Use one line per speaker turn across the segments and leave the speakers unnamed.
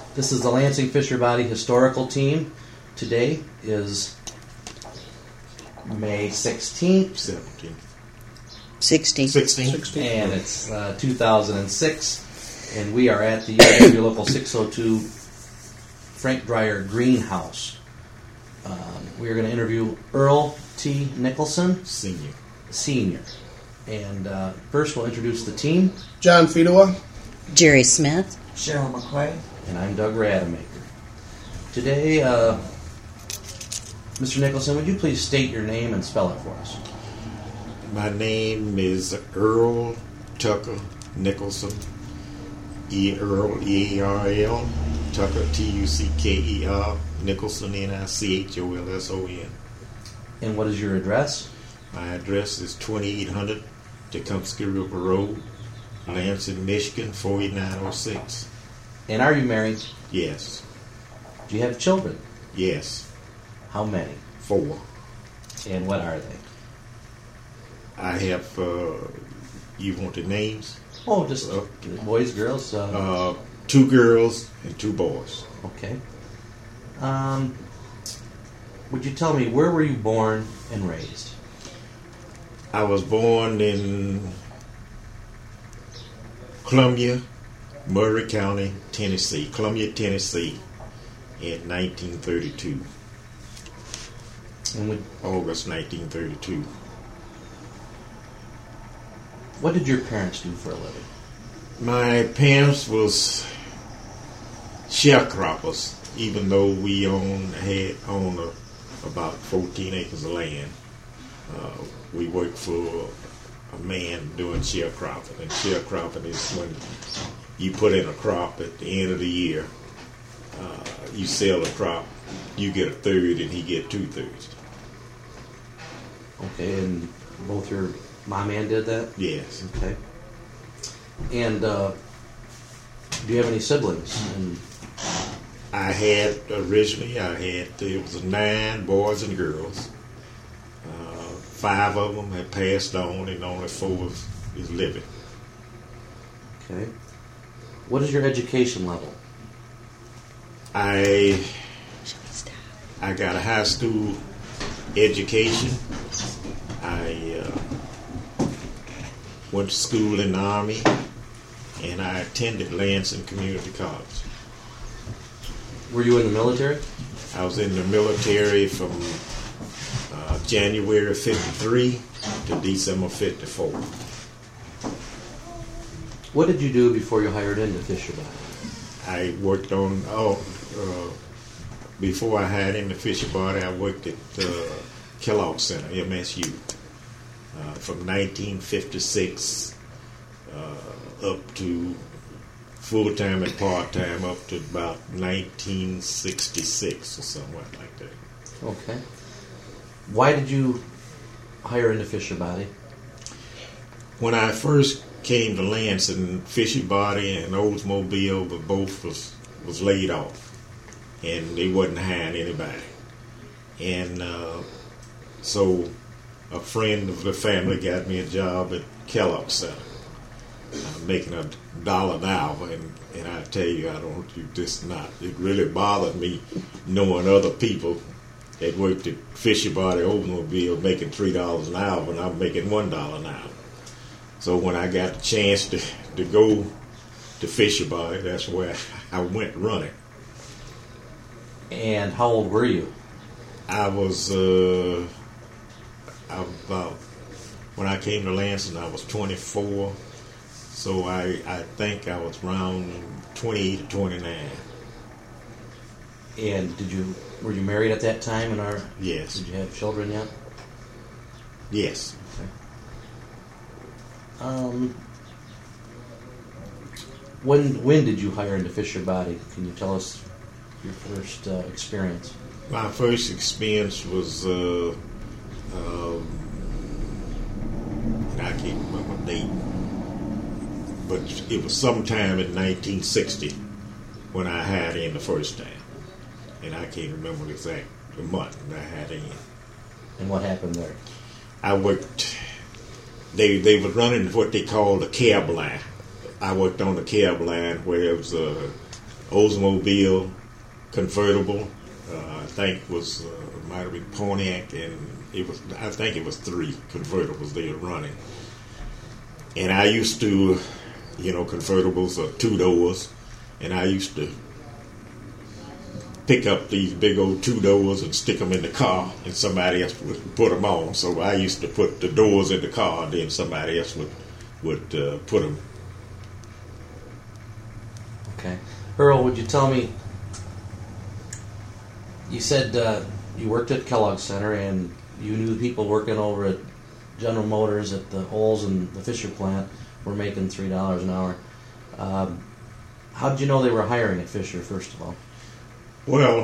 This is the Lansing Fisher Body Historical Team. Today is May 16th.
16.
And it's 2006. And we are at the UW Local 602 Frank Dreyer Greenhouse. We are going to interview Earl T. Nicholson, Senior. And first we'll introduce the team.
John Fedowa.
Jerry Smith.
Cheryl McQuay.
And I'm Doug Rademacher. Today, Mr. Nicholson, would you please state your name and spell it for us?
My name is Earl Tucker Nicholson. Earl, E-A-R-L. Tucker, T-U-C-K-E-R. Nicholson, N-I-C-H-O-L-S-O-N.
And what is your address?
My address is 2800 Tecumseh River Road, Lansing, Michigan, 48906.
And are you married?
Yes.
Do you have children?
Yes.
How many?
4.
And what are they?
I have, you want the names?
Oh, just boys, girls?
2 girls and 2 boys.
Okay. Would you tell me, where were you born and raised?
I was born in Columbia, Murray County, Tennessee. Columbia, Tennessee in 1932.
And
August 1932.
what did your parents do for a living?
My parents was sharecroppers, even though we had about 14 acres of land. We worked for a man doing sharecropping, and sharecropping is when you put in a crop at the end of the year. You sell a crop, you get a third, and he get 2/3.
Okay, and both your mom and did that?
Yes.
Okay. And do you have any siblings? And
There was 9 boys and girls. 5 of them had passed on, and only 4 is living.
okay. What is your education level?
I got a high school education. I went to school in the Army, and I attended Lansing Community College.
Were you in the military?
I was in the military from January 53 to December 54.
What did you do before you hired into Fisher Body?
I worked on, before I hired into Fisher Body, I worked at Kellogg Center, MSU, from 1956 up to full-time and part-time up to about 1966 or something like that.
Okay. Why did you hire into Fisher Body?
When I first came to Lansing, Fisher Body and Oldsmobile both was laid off, and they wasn't hiring anybody. And so a friend of the family got me a job at Kellogg Center, making $1 an hour, and I tell you, it really bothered me knowing other people that worked at Fisher Body Oldsmobile making $3 an hour when I'm making $1 an hour. So when I got the chance to go to Fisher Body, that's where I went running.
And how old were you?
I was about, when I came to Lansing, I was 24. So I think I was around 28 or 29.
And were you married at that time?
Yes.
Did you have children yet?
Yes.
Okay. When did you hire into Fisher Body? Can you tell us your first experience?
My first experience was, I can't remember the date, but it was sometime in 1960 when I hired in the first time. And I can't remember the exact month I had in.
And what happened there?
I worked, they were running what they called a cab line. I worked on the cab line where it was a Oldsmobile convertible. I think was might have been Pontiac, and I think it was 3 convertibles they were running. And I used to, convertibles are 2 doors, and I used to pick up these big old 2 doors and stick them in the car, and somebody else would put them on. So I used to put the doors in the car, and then somebody else would put them.
Okay. Earl, would you tell me, you said you worked at Kellogg Center and you knew the people working over at General Motors at the Olds and the Fisher plant were making $3 an hour. How did you know they were hiring at Fisher, first of all?
Well,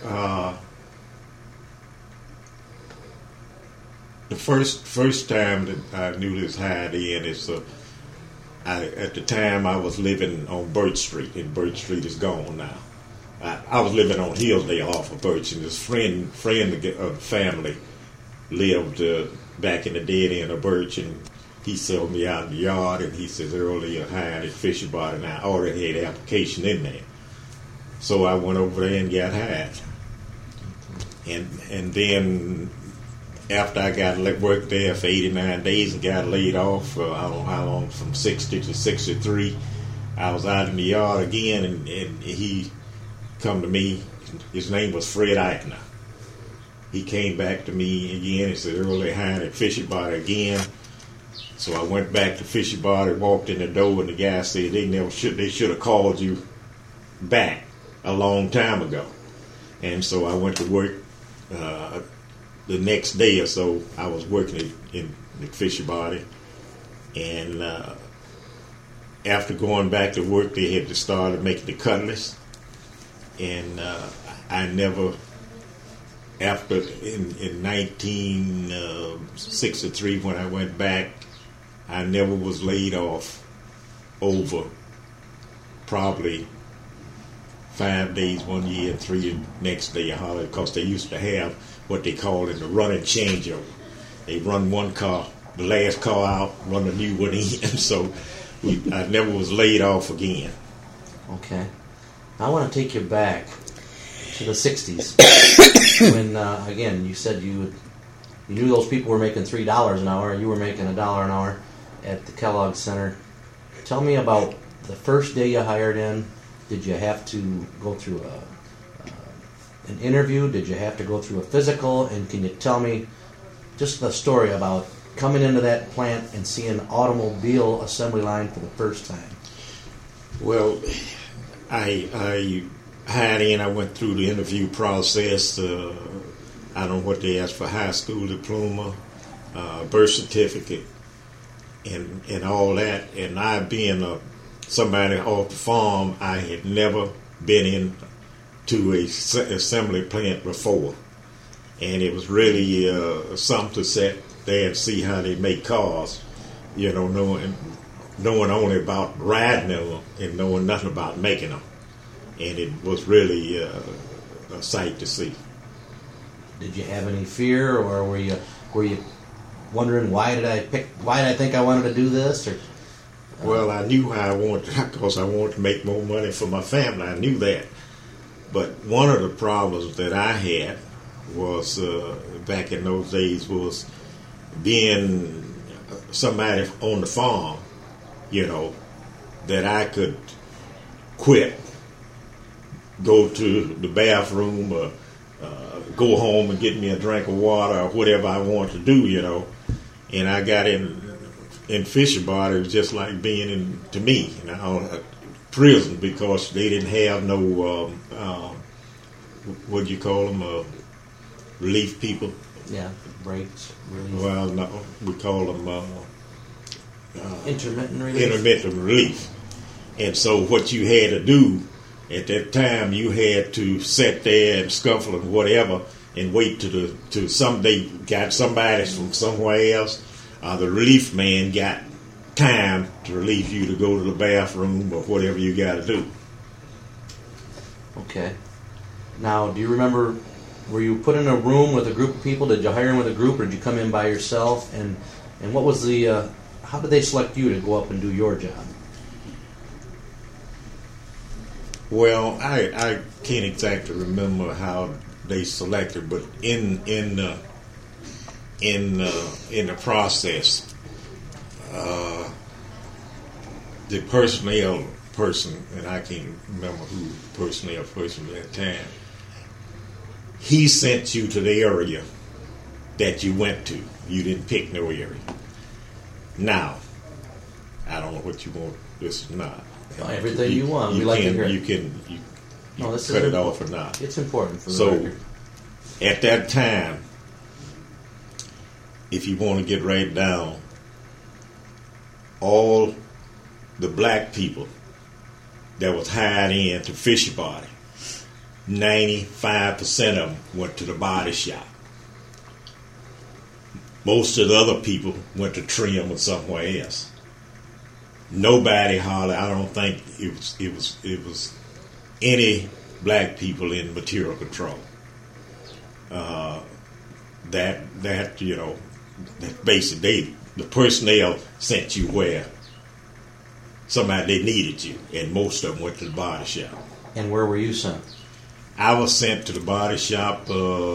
the first time that I knew this hired in is at the time I was living on Birch Street, and Birch Street is gone now. I was living on Hillsdale off of Birch, and this friend of the family lived back in the dead end of Birch, and he saw me out in the yard, and he says, "Earl, you're hired at Fisher Bar," and I already had an application in there. So I went over there and got hired. And then after I got worked there for 89 days and got laid off for I don't know how long, from 60 to 63, I was out in the yard again, and he come to me. His name was Fred Eichner. He came back to me again and said, "Earl, they hired at Fisher Bar again." So I went back to Fisher Bar and walked in the door, and the guy said they should have called you back a long time ago. And so I went to work the next day or so. I was working in Fisher Body, and after going back to work, they had to start making the cutlass. And I never, after in 1963 when I went back, I never was laid off over probably 5 days one year and 3 the next day, because they used to have what they call in the running changeover. They run one car, the last car out, run a new one in. So I never was laid off again.
Okay. I want to take you back to the 60s when, again, you said you knew those people were making $3 an hour and you were making $1 an hour at the Kellogg Center. Tell me about the first day you hired in. Did you have to go through an interview? Did you have to go through a physical? And can you tell me just the story about coming into that plant and seeing an automobile assembly line for the first time?
Well, I hired in. I went through the interview process. I don't know what they asked for: high school diploma, birth certificate, and all that. And I, being somebody off the farm, I had never been into a assembly plant before, and it was really something to sit there and see how they make cars. Knowing only about riding them and knowing nothing about making them. And it was really a sight to see.
Did you have any fear, or were you wondering why did I think I wanted to do this? Or
well, I knew how I wanted, because I wanted to make more money for my family. I knew that. But one of the problems that I had was back in those days was being somebody on the farm. That I could quit, go to the bathroom, or go home and get me a drink of water or whatever I wanted to do, And I got in Fisher Bar. It was just like being to me, prison, because they didn't have no, what do you call them, relief people?
Yeah, breaks. Relief.
Well, no, we call them
intermittent relief.
Intermittent relief. And so what you had to do at that time, you had to sit there and scuffle and whatever and wait till they got somebody from somewhere else. The relief man got time to relieve you to go to the bathroom or whatever you got to do.
Okay. Now, do you remember, were you put in a room with a group of people? Did you hire in with a group, or did you come in by yourself? And what was the how did they select you to go up and do your job?
Well, I can't exactly remember how they selected, but in the process, the personnel person, and I can't remember who the personnel person at that time, he sent you to the area that you went to. You didn't pick no area. Now, I don't know what you want. This is not.
Everything you want. We like to hear it.
You can
this
cut
is
it off or not.
It's important for the
So,
record.
at that time, if you want to get right down, all the black people that was hired in to Fishy Body, 95% of them went to the body shop. Most of the other people went to trim or somewhere else. Nobody hollered. I don't think it was any black people in material control. That basically the personnel sent you where somebody they needed you, and most of them went to the body shop.
And where were you sent?
I was sent to the body shop.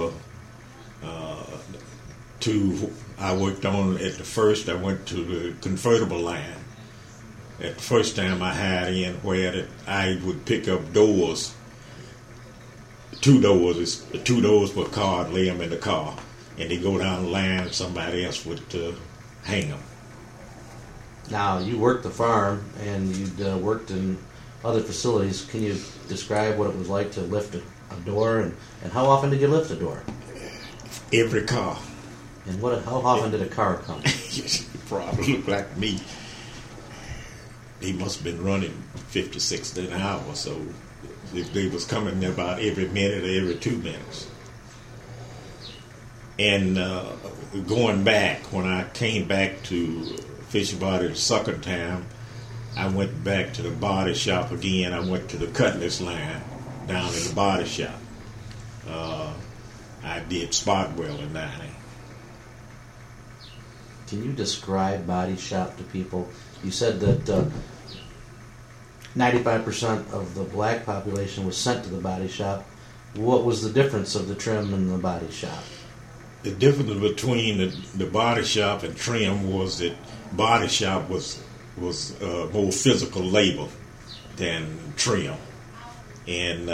I worked on at the first. I went to the convertible line. At the first time I hired in, where I would pick up doors. Two doors per car, and lay them in the car, and they go down the line, and somebody else would hang them.
Now, you worked the farm, and you'd worked in other facilities. Can you describe what it was like to lift a door, and how often did you lift a door?
Every car.
And how often did a car come?
You probably look like me. They must have been running 50, 60 an hour, so they was coming about every minute or every 2 minutes. And going back, when I came back to Fishy Body the second time, I went back to the body shop again. I went to the cutlass line down in the body shop. I did spot welding down there.
Can you describe body shop to people? You said that 95% of the black population was sent to the body shop. What was the difference of the trim and the body shop?
The difference between the body shop and trim was that body shop was more physical labor than trim, and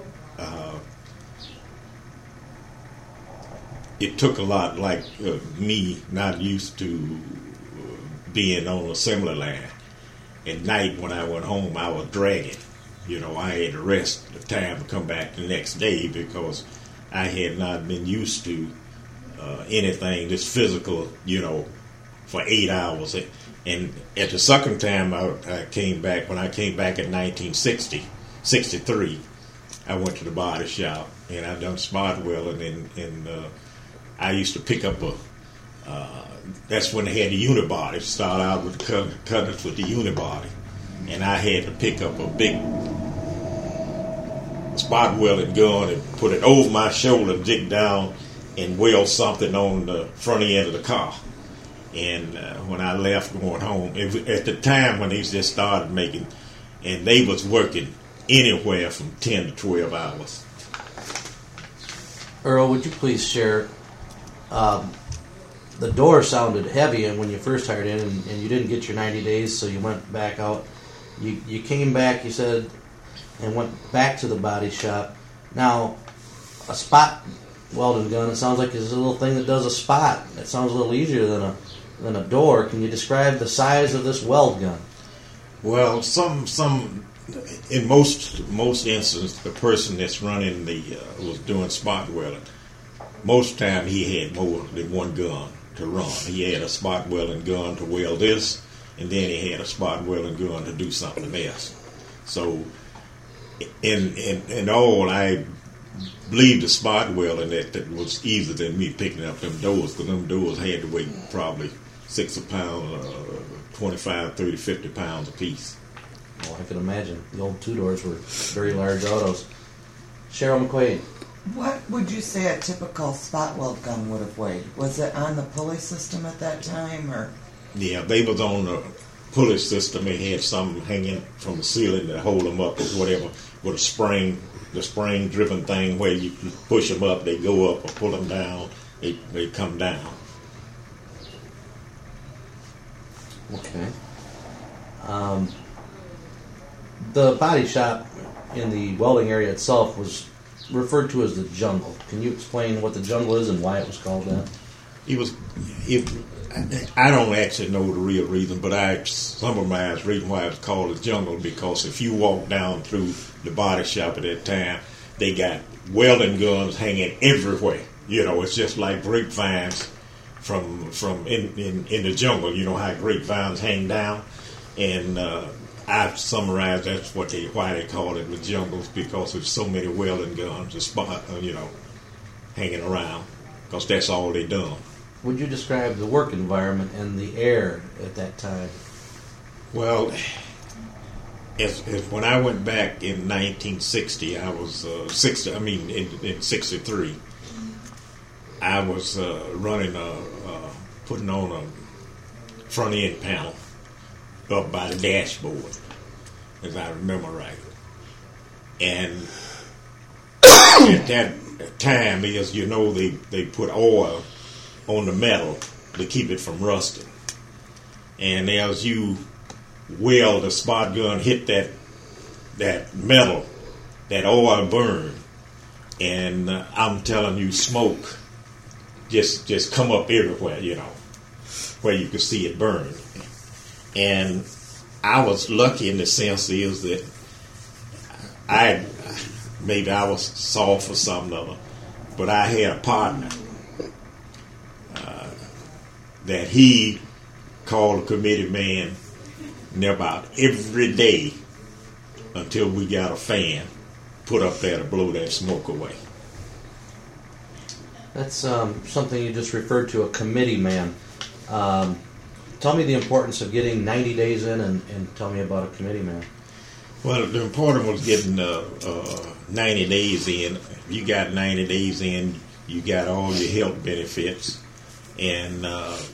it took a lot. Like me, not used to being on an assembly line. At night when I went home, I was dragging. I had to rest the time to come back the next day because I had not been used to anything this physical, for 8 hours. And at the second time I came back, when I came back in 1963, I went to the body shop and I done spot welding, and I used to pick up that's when they had the unibody. Start out with the cutters with the unibody, and I had to pick up a big spot welding gun and put it over my shoulder, dig down, and weld something on the front end of the car. And when I left going home, at the time when they just started making, and they was working anywhere from 10 to 12 hours.
Earl, would you please share? The door sounded heavy, and when you first hired in, and you didn't get your 90 days, so you went back out. You came back, you said, and went back to the body shop. Now, a spot welding gun, it sounds like it's a little thing that does a spot. It sounds a little easier than a door. Can you describe the size of this weld gun?
Well, in most instances, the person that's running was doing spot welding. Most time he had more than one gun to run. He had a spot welding gun to weld this, and then he had a spot welding gun to do something else. So, in all, I believe the spot welding that was easier than me picking up them doors, because them doors had to weigh probably 6 pounds, 25, 30, 50 pounds a piece.
Oh, I can imagine. The old two doors were very large autos. Cheryl McQuaid.
What would you say a typical spot weld gun would have weighed? Was it on the pulley system at that time, or?
Yeah, they was on the pulley system. They had something hanging from the ceiling to hold them up or whatever. with a spring, the spring driven thing where you push them up, they go up, or pull them down, they come down.
Okay. The body shop in the welding area itself was referred to as the jungle. Can you explain what the jungle is and why it was called that?
I don't actually know the real reason, but I summarized the reason why it was called the jungle, because if you walk down through the body shop at that time, they got welding guns hanging everywhere. You know, it's just like grapevines from in the jungle. You know how grapevines hang down, and I've summarized that's why they call it the jungles, because there's so many welding guns, hanging around, because that's all they done.
Would you describe the work environment and the air at that time?
Well, as when I went back in 1960, I was in 63, I was putting on a front end panel up by the dashboard, as I remember right. And at that time, as you know, they put oil on the metal to keep it from rusting. And as you weld, the spot gun hit that metal, that oil burned, and I'm telling you, smoke just come up everywhere, you know, where you could see it burn. And I was lucky in the sense is that I was soft or something other, but I had a partner that he called a committee man about every day until we got a fan put up there to blow that smoke away.
That's something you just referred to, a committee man. Tell me the importance of getting 90 days in, and tell me about a committee man.
Well, the important was getting 90 days in. If you got 90 days in, you got all your health benefits, and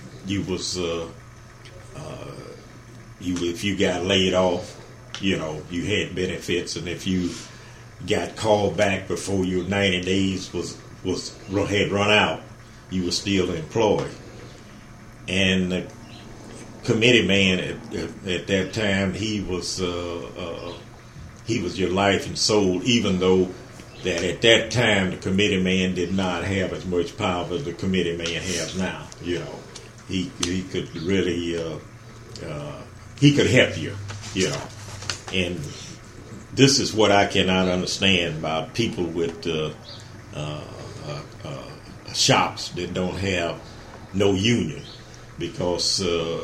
if you got laid off, you know, you had benefits, and if you got called back before your 90 days had run out, you were still employed. And the committee man at that time, he was your life and soul, even though that at that time the committee man did not have as much power as the committee man has now. You know, he could really he could help you, you know. And this is what I cannot understand about people with shops that don't have no union, because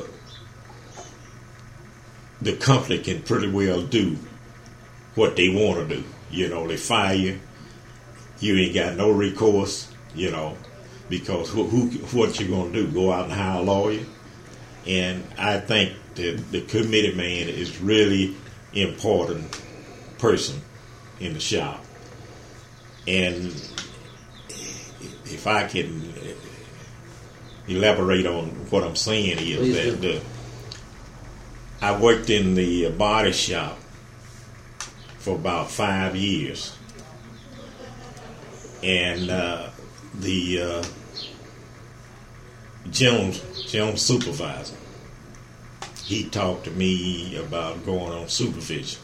the company can pretty well do what they want to do. You know, they fire you, you ain't got no recourse, you know, because what you gonna do? Go out and hire a lawyer? And I think that the committee man is really important person in the shop. And if I can elaborate on what I'm saying is that I worked in the body shop for about 5 years, and the general supervisor, he talked to me about going on supervision,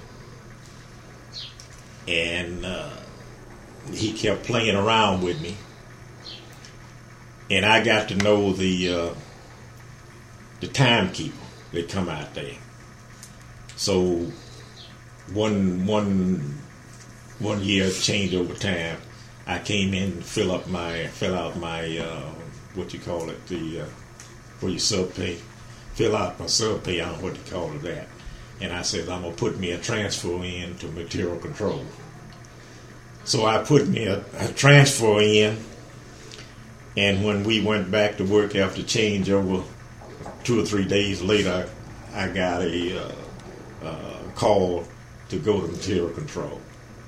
and he kept playing around with me, and I got to know the timekeeper that come out there. So one year changeover time, I came in and fill out my what you call it, where you sub pay, fill out my sub pay, I don't know what to call it that. And I said, I'm gonna put me a transfer in to material control. So I put me a transfer in, and when we went back to work after changeover, 2 or 3 days later, I got a call to go to material control.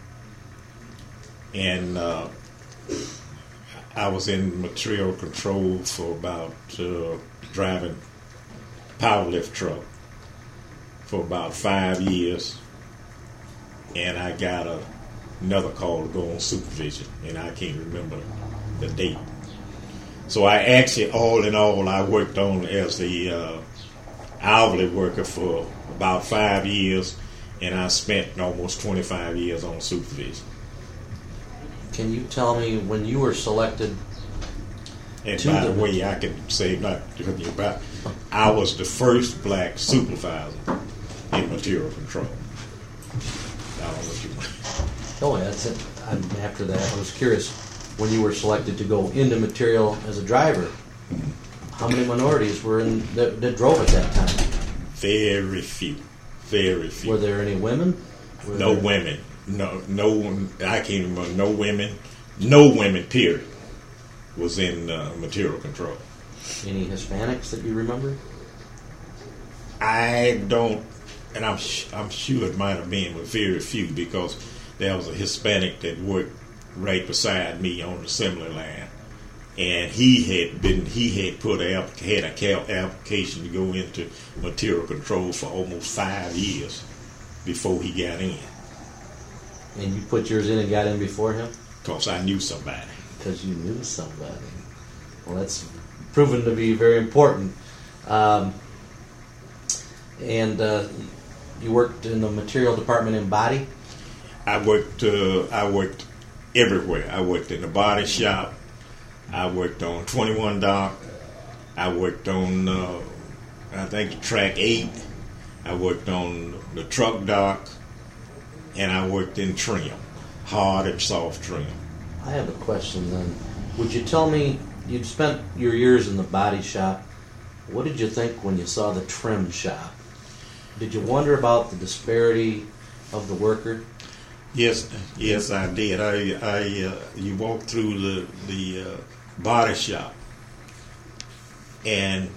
And I was in material control for about driving power lift truck for about 5 years. and I got another call to go on supervision, and I can't remember the date. So I actually, all in all, I worked on as the hourly worker for about 5 years, and I spent almost 25 years on supervision.
Can you tell me when you were selected?
And by the way, I can say, not telling you about, I was the first black supervisor in material control. I don't know what you want.
Oh, yeah, that's it. After that, I was curious, when you were selected to go into material as a driver, how many minorities were that drove at that time?
Very few. Very few.
Were there any women?
No women. No. I can't remember. No women. No women. Period. Was in material control.
Any Hispanics that you remember?
I don't, and I'm sure it might have been, but very few, because there was a Hispanic that worked right beside me on the assembly line, and he had put an application to go into material control for almost 5 years before he got in.
And you put yours in and got in before him?
Because I knew somebody.
Because you knew somebody. Well, that's proven to be very important. And you worked in the material department in body?
I worked everywhere. I worked in the body shop. I worked on 21 dock. I worked on, I think, track 8. I worked on the truck dock. And I worked in trim, hard and soft trim.
I have a question then. Would you tell me, you'd spent your years in the body shop. What did you think when you saw the trim shop? Did you wonder about the disparity of the worker?
Yes, I did. You walk through the body shop, and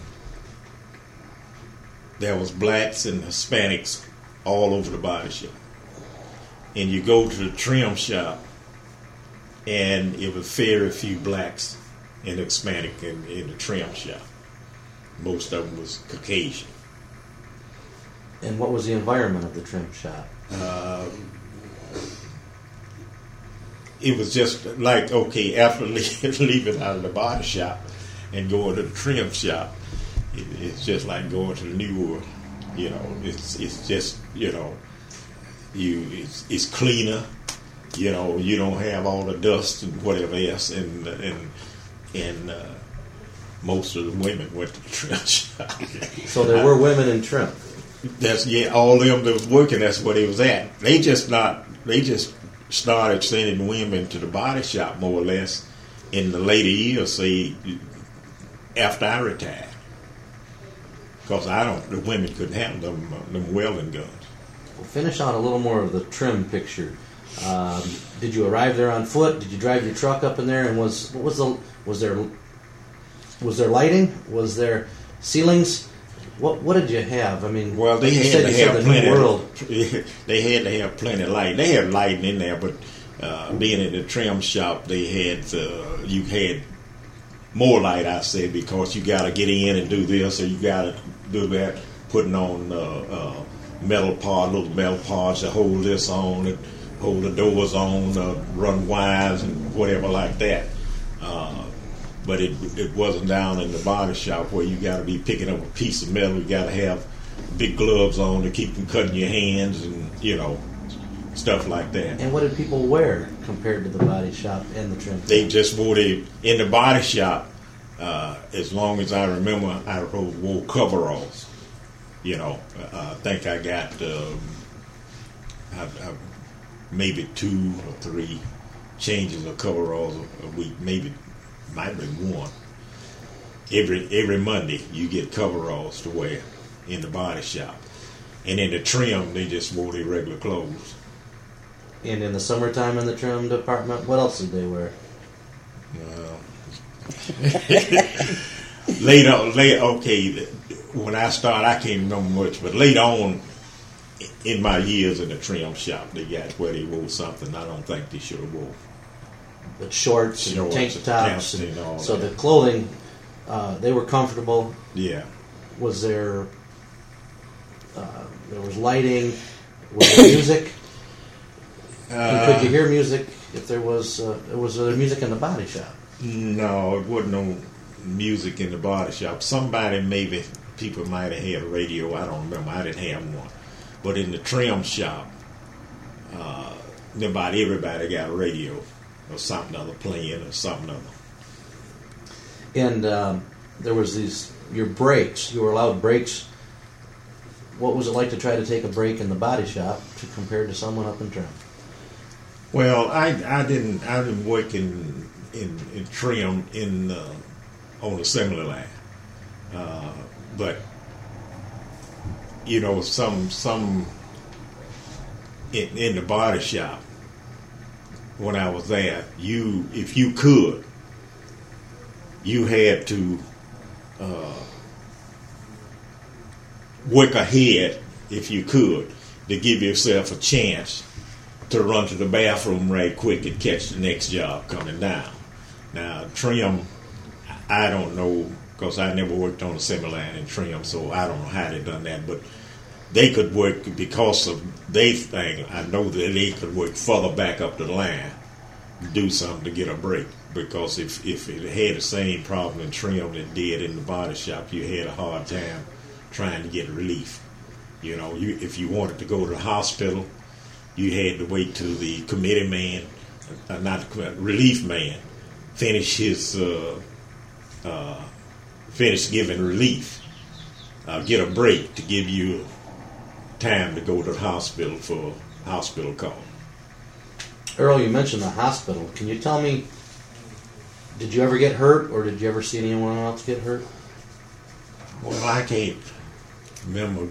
there was blacks and Hispanics all over the body shop. And you go to the trim shop, and it was very few blacks and Hispanic in the trim shop. Most of them was Caucasian.
And what was the environment of the trim shop?
It was just like, okay, after leaving out of the body shop and going to the trim shop, it's just like going to the New World. You know, it's just, you know, it's cleaner. You know, you don't have all the dust and whatever else, and most of the women went to the trim shop.
So there were women in trim.
All of them that was working, that's where they was at. They just started sending women to the body shop more or less in the later years, say after I retired, because the women couldn't handle them welding guns.
We'll finish on a little more of the trim picture. Did you arrive there on foot? Did you drive your truck up in there? And was there lighting? Was there ceilings? What did you have? I mean,
well, they had to have plenty. They had to have plenty of light. They had lighting in there, but being in the trim shop, you had more light. I said, because you got to get in and do this, or you got to do that. Putting on little metal parts to hold this on, hold the doors on, run wires and whatever like that. But it wasn't down in the body shop where you got to be picking up a piece of metal. You got to have big gloves on to keep from cutting your hands, and stuff like that.
And what did people wear compared to the body shop and the trim shop?
They just wore in the body shop. As long as I remember, I wore coveralls. I think I got maybe 2 or 3 changes of coveralls a week, maybe. Might be 1. Every Monday you get coveralls to wear in the body shop, and in the trim they just wore their regular clothes.
And in the summertime in the trim department, what else did they wear?
Later, okay. When I started, I can't remember much, but later on in my years in the trim shop, they got where they wore something I don't think they should have wore.
But shorts and tank tops,
and all
so
that.
the clothing, they were comfortable.
Yeah.
Was there was lighting? Was there music? And could you hear music if there was there music in the body shop?
No, it wasn't no music in the body shop. Somebody, maybe people might have had a radio. I don't remember. I didn't have one. But in the trim shop, about everybody got a radio or something other playing or something other.
And there was your breaks. You were allowed breaks. What was it like to try to take a break in the body shop compared to someone up in trim?
Well, I didn't work in trim on the assembly line, but you know, some in the body shop when I was there, if you could, you had to work ahead if you could to give yourself a chance to run to the bathroom right quick and catch the next job coming down. Now, trim, I don't know, because I never worked on a assembly line in trim, so I don't know how they done that, but they could work because of their thing. I know that they could work further back up the line, do something to get a break, because if it had the same problem in trim that it did in the body shop, you had a hard time trying to get relief. You know, if you wanted to go to the hospital, you had to wait till the committee man, relief man, finish giving relief, get a break to give you time to go to the hospital for a hospital call.
Earl, you mentioned the hospital. Can you tell me, did you ever get hurt, or did you ever see anyone else get hurt?
Well, I can't remember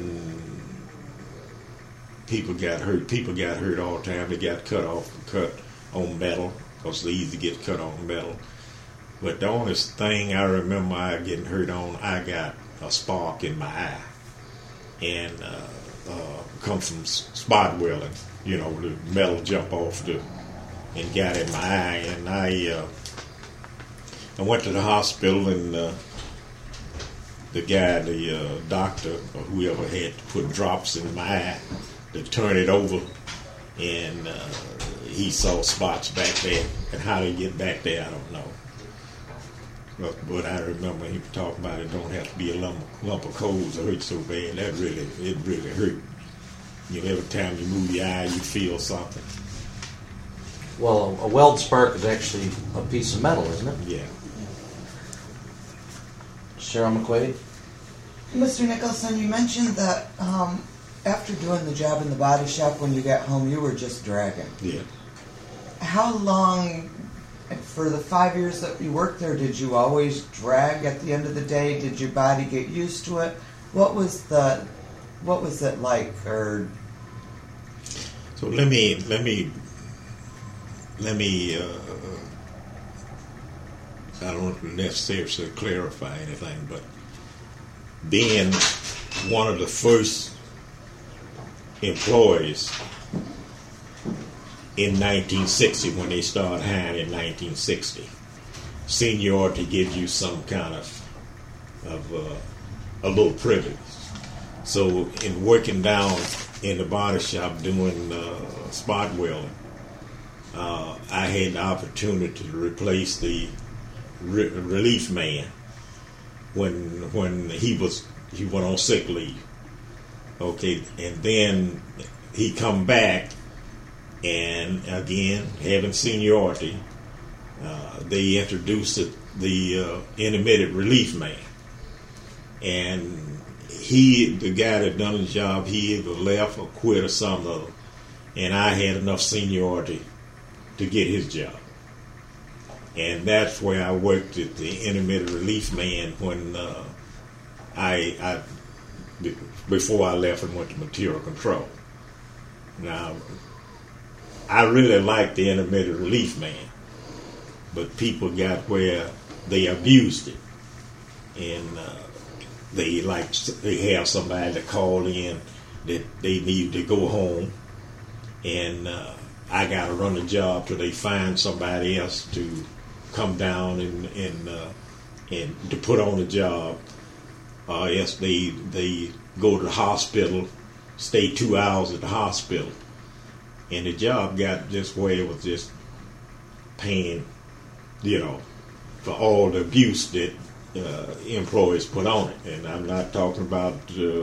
people got hurt. People got hurt all the time. They got cut on metal, because they easy to get cut on metal. But the only thing I remember I getting hurt on, I got a spark in my eye, and come from spot welding. You know, the metal jump off and got in my eye, and I went to the hospital, and the doctor or whoever had to put drops in my eye to turn it over, and he saw spots back there, and how they get back there, I don't know. But I remember him talking about it don't have to be a lump of coals that hurt so bad. It really hurt. You know, every time you move your eye, you feel something.
Well, a weld spark is actually a piece of metal, isn't it?
Yeah.
Cheryl McQuaid?
Mr. Nicholson, you mentioned that after doing the job in the body shop, when you got home, you were just dragging.
Yeah.
How long, for the 5 years that you worked there, did you always drag at the end of the day? Did your body get used to it? What was it like? Or
so let me I don't necessarily clarify anything, but being one of the first employees in 1960, when they started hiring in 1960, seniority gives you some kind of a little privilege. So in working down in the body shop doing spot welding, I had the opportunity to replace the relief man when he went on sick leave. Okay, and then he come back, and again, having seniority, they introduced the intermittent relief man, and the guy that done the job, he either left or quit or something other, and I had enough seniority to get his job. And that's where I worked at the intermittent relief man when I before I left and went to material control. Now, I really liked the intermittent relief man, but people got where they abused it, and they have somebody to call in that they need to go home, and I got to run the job till they find somebody else to come down and to put on the job. Yes, they go to the hospital, stay 2 hours at the hospital, and the job got just where it was just paying, for all the abuse that employees put on it. And I'm not talking about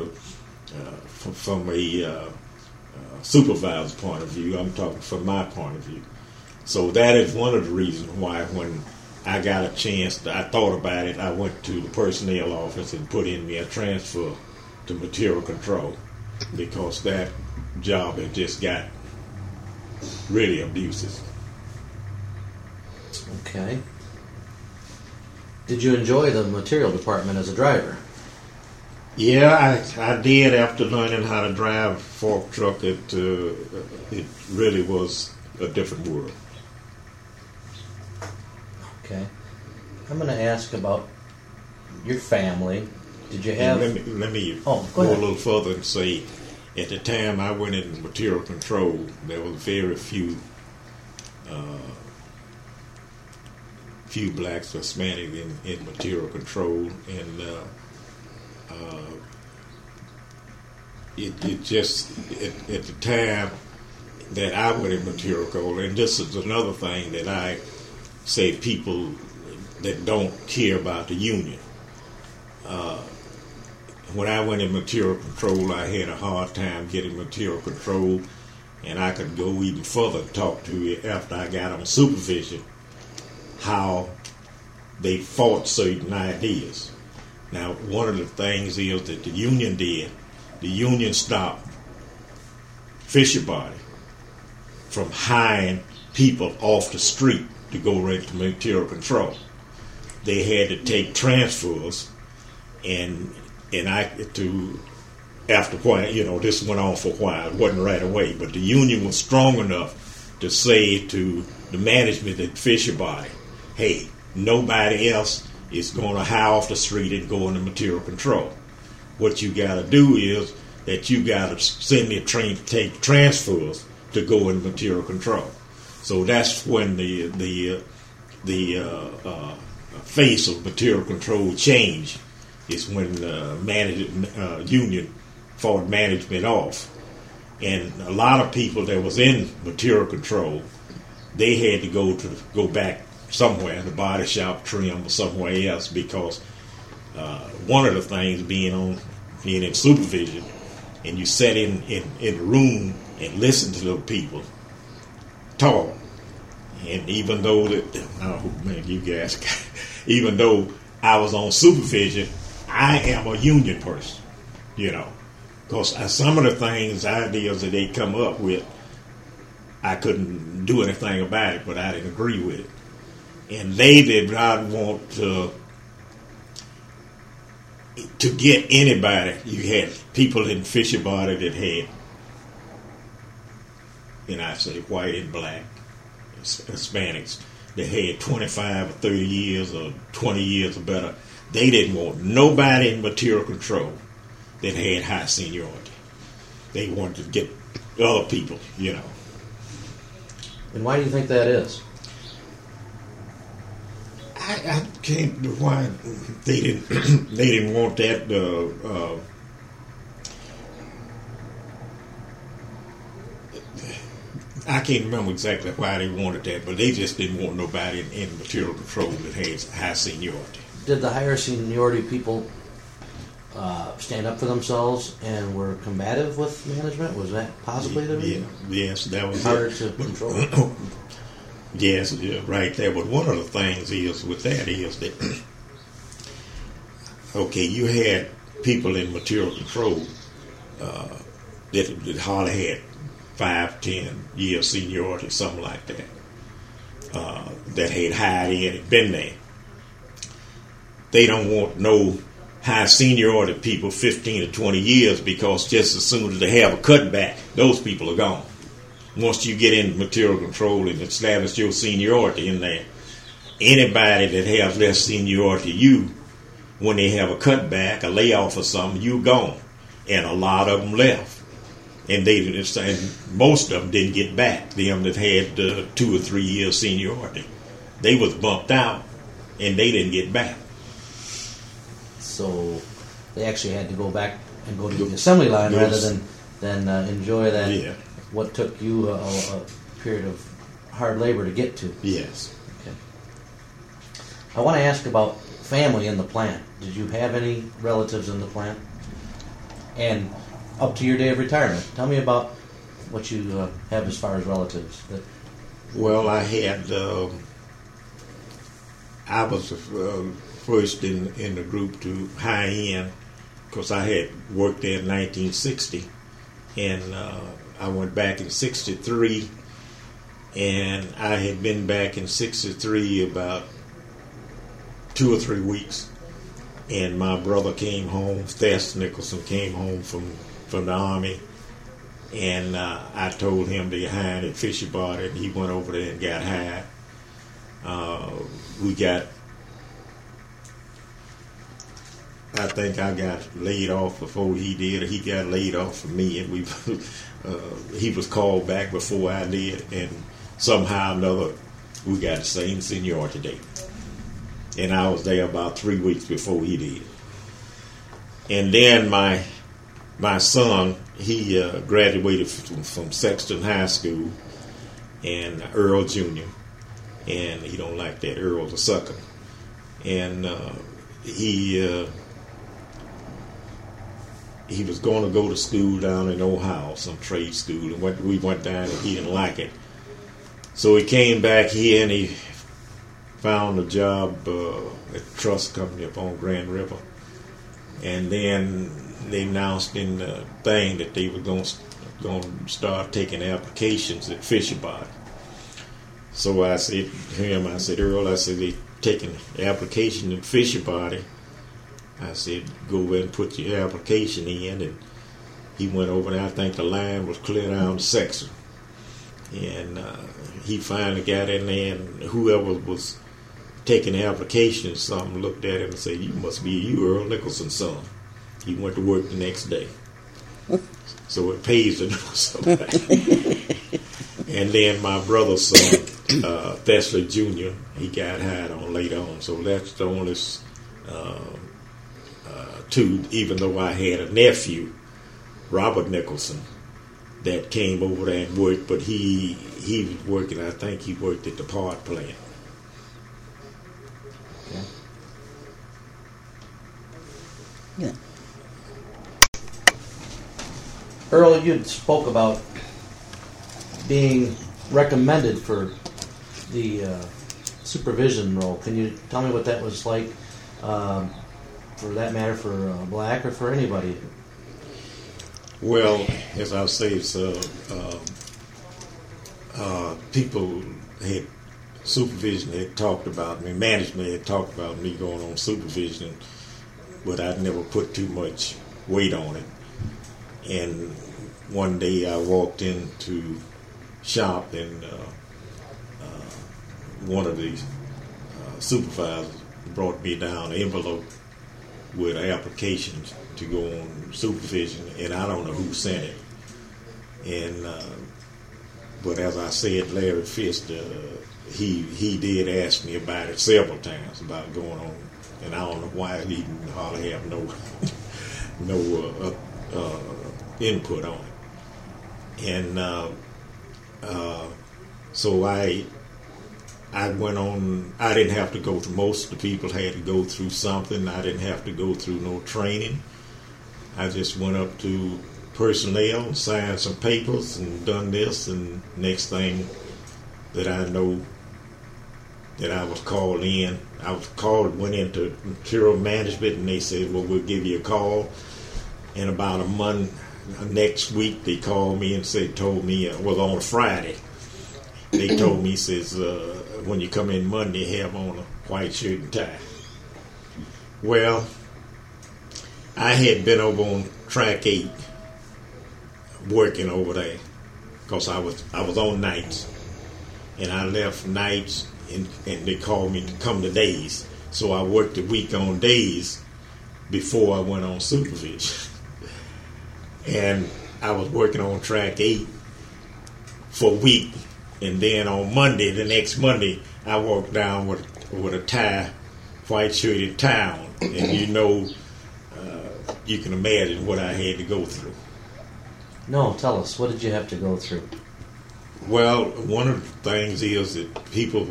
from a supervisor's point of view. I'm talking from my point of view. So that is one of the reasons why when I got a chance, I thought about it, I went to the personnel office and put in me a transfer to material control, because that job had just got really abusive.
Okay. Did you enjoy the material department as a driver?
Yeah, I did. After learning how to drive a fork truck, it really was a different world.
Okay. I'm going to ask about your family. Did you have...
Let me
go
go a
ahead.
little further and say, at the time I went into material control, there was very few blacks or Hispanic in material control, and it just at the time that I went in material control, and this is another thing that I say people that don't care about the union. When I went in material control, I had a hard time getting material control, and I could go even further and talk to you after I got on supervision how they fought certain ideas. Now, one of the things is that the union stopped Fisher Body from hiring people off the street to go right to material control. They had to take transfers, and after a while, this went on for a while. It wasn't right away, but the union was strong enough to say to the management at Fisher Body, hey, nobody else is going to hire off the street and go into material control. What you got to do is that you got to send me a train to take transfers to go into material control. So that's when the face of material control changed. Is when the union fought management off, and a lot of people that was in material control, they had to go back somewhere, the body shop, trim, or somewhere else, because one of the things being in supervision, and you sat in the room and listened to those people talk, and even though even though I was on supervision, I am a union person, because some of the ideas that they come up with, I couldn't do anything about it, but I didn't agree with it. And they did not want to get anybody. You had people in Fisher Body that had, I say white and black, Hispanics, that had 25 or 30 years or 20 years or better. They didn't want nobody in material control that had high seniority. They wanted to get other people,
And why do you think that is?
I can't. Why they didn't want that. I can't remember exactly why they wanted that, but they just didn't want nobody in material control that had high seniority.
Did the higher seniority people stand up for themselves and were combative with management? Was that possibly the reason?
Yes, that was
harder to control.
Yes, right there. But one of the things is with that is that okay, you had people in material control that hardly had 5-10 years seniority, something like that, that had hired in and been there. They don't want no high seniority people 15 or 20 years, because just as soon as they have a cutback, those people are gone. Once you get into material control and establish your seniority in there, anybody that has less seniority you, when they have a cutback, a layoff or something, you're gone. And a lot of them left. And most of them didn't get back. Them that had 2 or 3 years seniority, they was bumped out and they didn't get back.
So they actually had to go back and go to the assembly line rather than enjoy that what took you a period of hard labor to get to.
Yes.
Okay. I want to ask about family in the plant. Did you have any relatives in the plant? And up to your day of retirement, tell me about what you have as far as relatives.
Well, I had. I was first in the group to high end because I had worked there in 1960, and I went back in '63, and I had been back in '63 about 2 or 3 weeks, and my brother came home. Thess Nicholson came home from the Army, and I told him to get hired at Fisher Body, and he went over there and got hired. I think I got laid off before he did, or he got laid off for me, and he was called back before I did, and somehow or another we got the same seniority date. And I was there about 3 weeks before he did. And then my son, he graduated from Sexton High School, and Earl Jr., and he don't like that, Earl's a sucker. And he was going to go to school down in Ohio, some trade school, and we went down and he didn't like it. So he came back here and he found a job at the trust company up on Grand River. And then they announced in the thing that they were going to start taking applications at Fisher Body. So I said to him, Earl, they taking application at Fisher Body. I said, go over and put your application in. And he went over there. I think the line was clear down to Sexton. And he finally got in there, and whoever was taking the application or something looked at him and said, you must be you, Earl Nicholson's son. He went to work the next day. So it pays to know somebody. And then my brother's son, Thessler Jr., he got hired on later on. So that's the only two, even though I had a nephew, Robert Nicholson, that came over there and worked, but he was working, I think he worked at the part plant.
Yeah.
Yeah.
Earl, you spoke about being recommended for the supervision role. Can you tell me what that was like, for that matter, for Black or for anybody?
Well, as I say, it's, people had supervision had talked about me, management had talked about me going on supervision, but I never put too much weight on it. And one day I walked into shop, and one of the supervisors brought me down an envelope with applications to go on supervision, and I don't know who sent it. And but as I said, Larry Fisk, he did ask me about it several times about going on, and I don't know why he didn't hardly have no input on it. And so I went on. I didn't have to go through. Most of the people had to go through something. I didn't have to go through no training. I just went up to personnel and signed some papers and done this, and next thing that I know that I was called in. I was called, went into material management, and they said, well, we'll give you a call. And about a month, next week, they called me and told me, on a Friday, they told me, says, when you come in Monday, have on a white shirt and tie. Well, I had been over on Track 8 working over there because I was on nights, and I left nights, and they called me to come to days. So I worked a week on days before I went on supervision. And I was working on Track 8 for a week, and then on Monday, the next Monday, I walked down with a tie, white shirt and tie on, and you can imagine what I had to go through.
No, tell us. What did you have to go through?
Well, one of the things is that people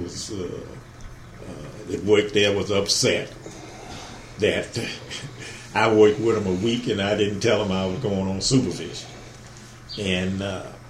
that worked there was upset that I worked with them a week and I didn't tell them I was going on supervision. And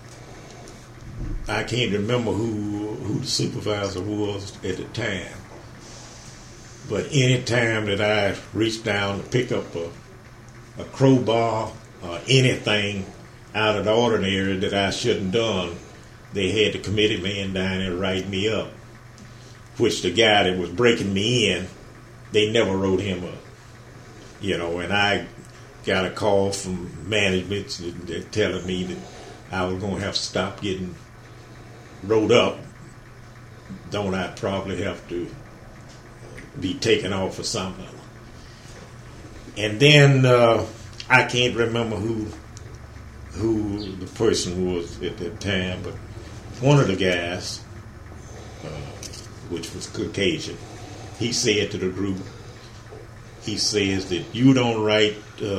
I can't remember who the supervisor was at the time. But any time that I reached down to pick up a crowbar or anything out of the ordinary that I shouldn't done, they had the committee man down there write me up, which the guy that was breaking me in, they never wrote him up. And I got a call from management telling me that I was going to have to stop getting wrote up. Don't I probably have to be taken off or something? And then I can't remember who the person was at that time, but one of the guys, which was Caucasian, he said to the group, he says that you don't write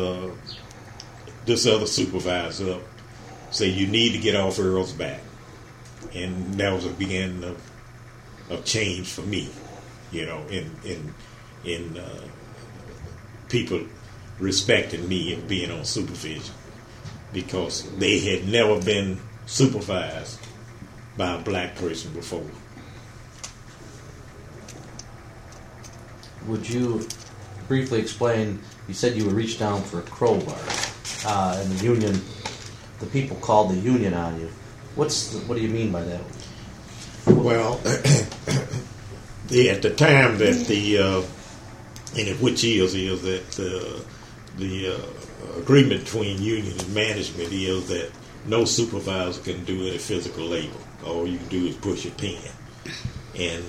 this other supervisor up, say you need to get off Earl's back. And that was a beginning of change for me, in people respecting me and being on supervision, because they had never been supervised by a black person before.
Would you briefly explain, you said you would reach down for a crowbar, and the union, the people called the union on you. What do you mean by that?
Well, at the time that which is that the agreement between union and management is that no supervisor can do any physical labor. All you can do is push a pen. And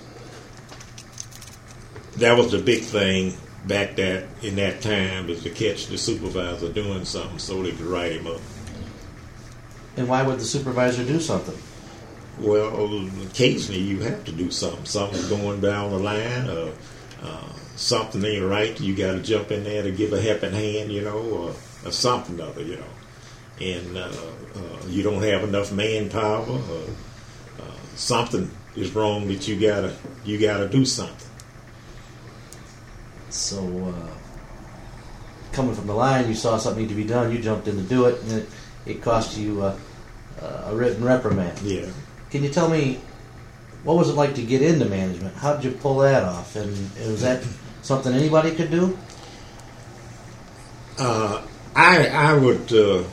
that was the big thing back in that time, is to catch the supervisor doing something so they could write him up.
And why would the supervisor do something?
Well, occasionally you have to do something. Something's going down the line, or something ain't right. You got to jump in there to give a helping hand, or something other, And you don't have enough manpower, or something is wrong that you gotta do something.
So, coming from the line, you saw something need to be done. You jumped in to do it, and it cost you a written reprimand.
Yeah.
Can you tell me, what was it like to get into management? How did you pull that off? And was that something anybody could do?
I would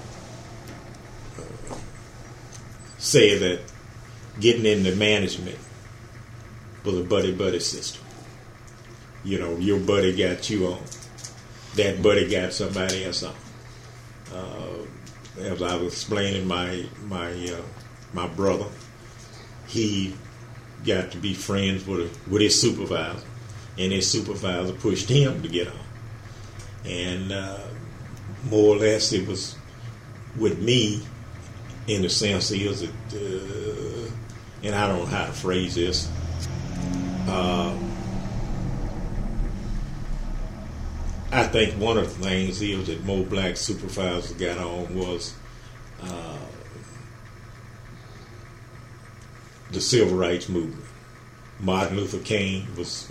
say that getting into management was a buddy system. Your buddy got you on. That buddy got somebody else on. As I was explaining, my brother, he got to be friends with his supervisor, and his supervisor pushed him to get on. And more or less, it was with me, in the sense is that, and I don't know how to phrase this. I think one of the things is that more black supervisors got on was the civil rights movement. Martin Luther King was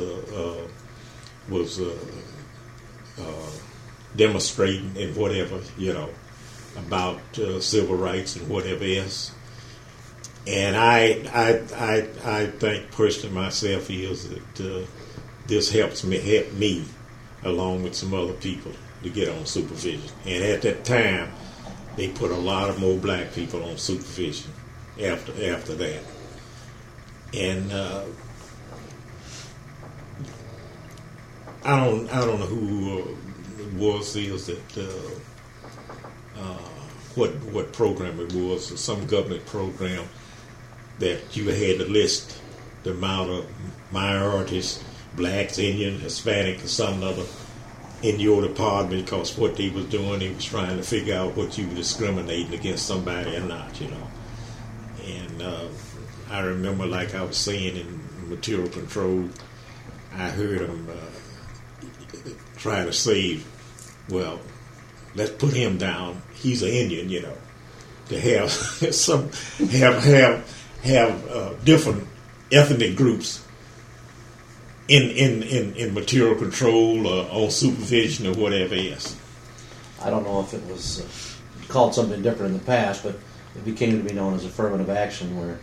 demonstrating and whatever, about civil rights and whatever else. And I think personally myself is that this helped me along with some other people to get on supervision. And at that time, they put a lot of more black people on supervision after that. And I don't know who it was that what program it was, or some government program that you had to list the amount of minorities, blacks, Indian, Hispanic, or some other in your department, because what they was doing, they was trying to figure out what you were discriminating against somebody or not, And I remember, like I was saying, in material control, I heard them try to say, well, let's put him down. He's an Indian, you know. To have different ethnic groups in material control or on supervision or whatever else.
I don't know if it was called something different in the past, but it became to be known as affirmative action, where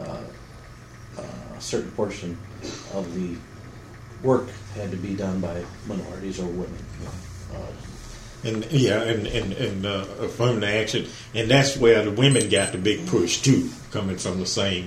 a certain portion of the work had to be done by minorities or women.
And affirmative action, and that's where the women got the big push too, coming from the same.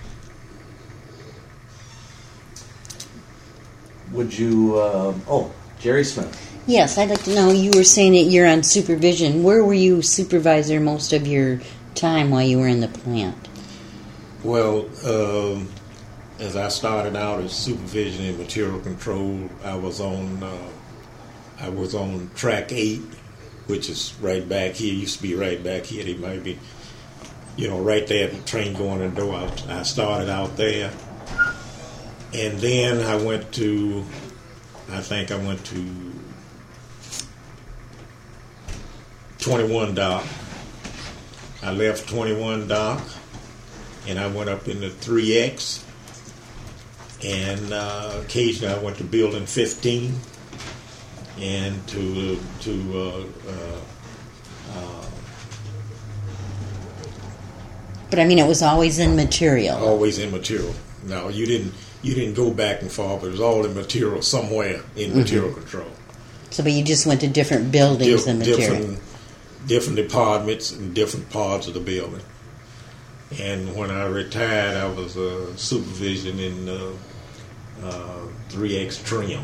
Would you? Jerry Smith.
Yes, I'd like to know. You were saying that you're on supervision. Where were you supervisor most of your time while you were in the plant?
Well, as I started out as supervision and material control, I was on track 8, which is right back here. Used to be right back here. They might be, right there at the train going in the door. I started out there, and then I went to 21 Dock. I left 21 Dock, and I went up into 3X, and occasionally I went to Building 15. And
but I mean, it was always in material.
Always in material. No, you didn't go back and forth, but it was all in material somewhere in material control.
So, but you just went to different buildings and material.
Different departments and different parts of the building. And when I retired, I was supervision in 3X Trim.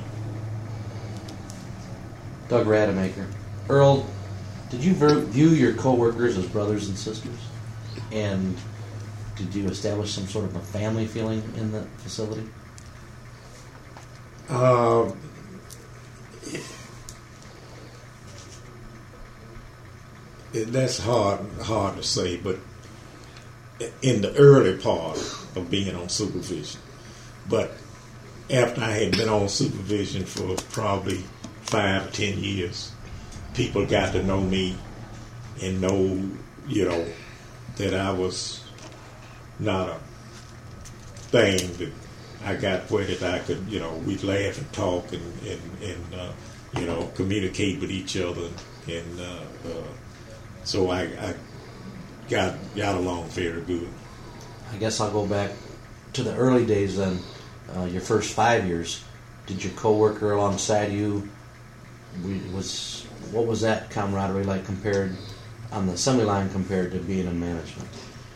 Doug Rademacher. Earl, did you view your coworkers as brothers and sisters? And did you establish some sort of a family feeling in the facility?
That's hard to say, but in the early part of being on supervision. But after I had been on supervision for probably 5 or 10 years, people got to know me and know, that I was not a thing that I got where that I could, we'd laugh and talk and communicate with each other, and so I got along very good.
I guess I'll go back to the early days then. Your first 5 years, did your coworker alongside you? What was that camaraderie like compared on the assembly line compared to being in management?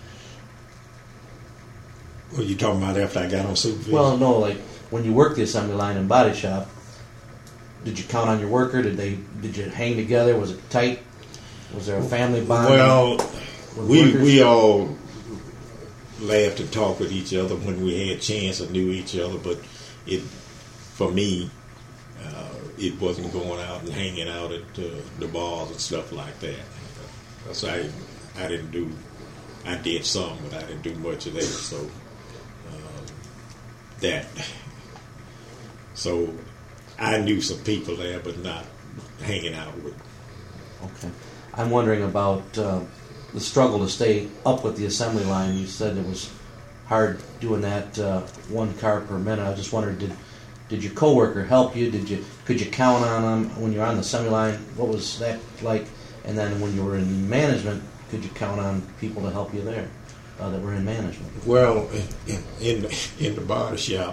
What are you talking about after I got on supervision?
Well, no, like when you worked the assembly line and body shop, did you count on your worker? Did you hang together? Was it tight? Was there a family bond?
Well, we all laughed and talked with each other when we had a chance and knew each other, but for me, it wasn't going out and hanging out at the bars and stuff like that. So I did some, but I didn't do much of that. So I knew some people there, but not hanging out with them.
Okay. I'm wondering about the struggle to stay up with the assembly line. You said it was hard doing that 1 car per minute. I just wondered, did your coworker help you? Could you count on them when you're on the assembly line? What was that like? And then when you were in management, could you count on people to help you there that were in management?
Well, in the body shop,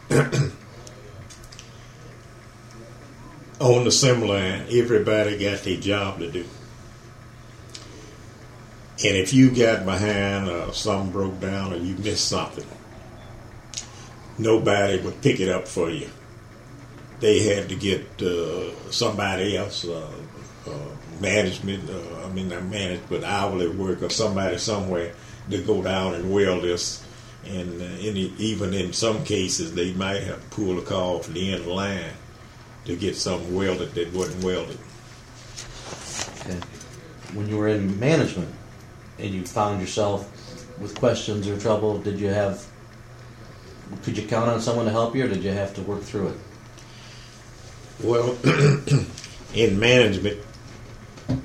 on the assembly line, everybody got their job to do. And if you got behind or something broke down or you missed something, nobody would pick it up for you. They had to get somebody else, management, not management, but hourly work or somebody somewhere to go down and weld this. And even in some cases, they might have pulled a call from the end of the line to get something welded that wasn't welded.
Okay. When you were in management and you found yourself with questions or trouble, could you count on someone to help you, or did you have to work through it?
Well, in management,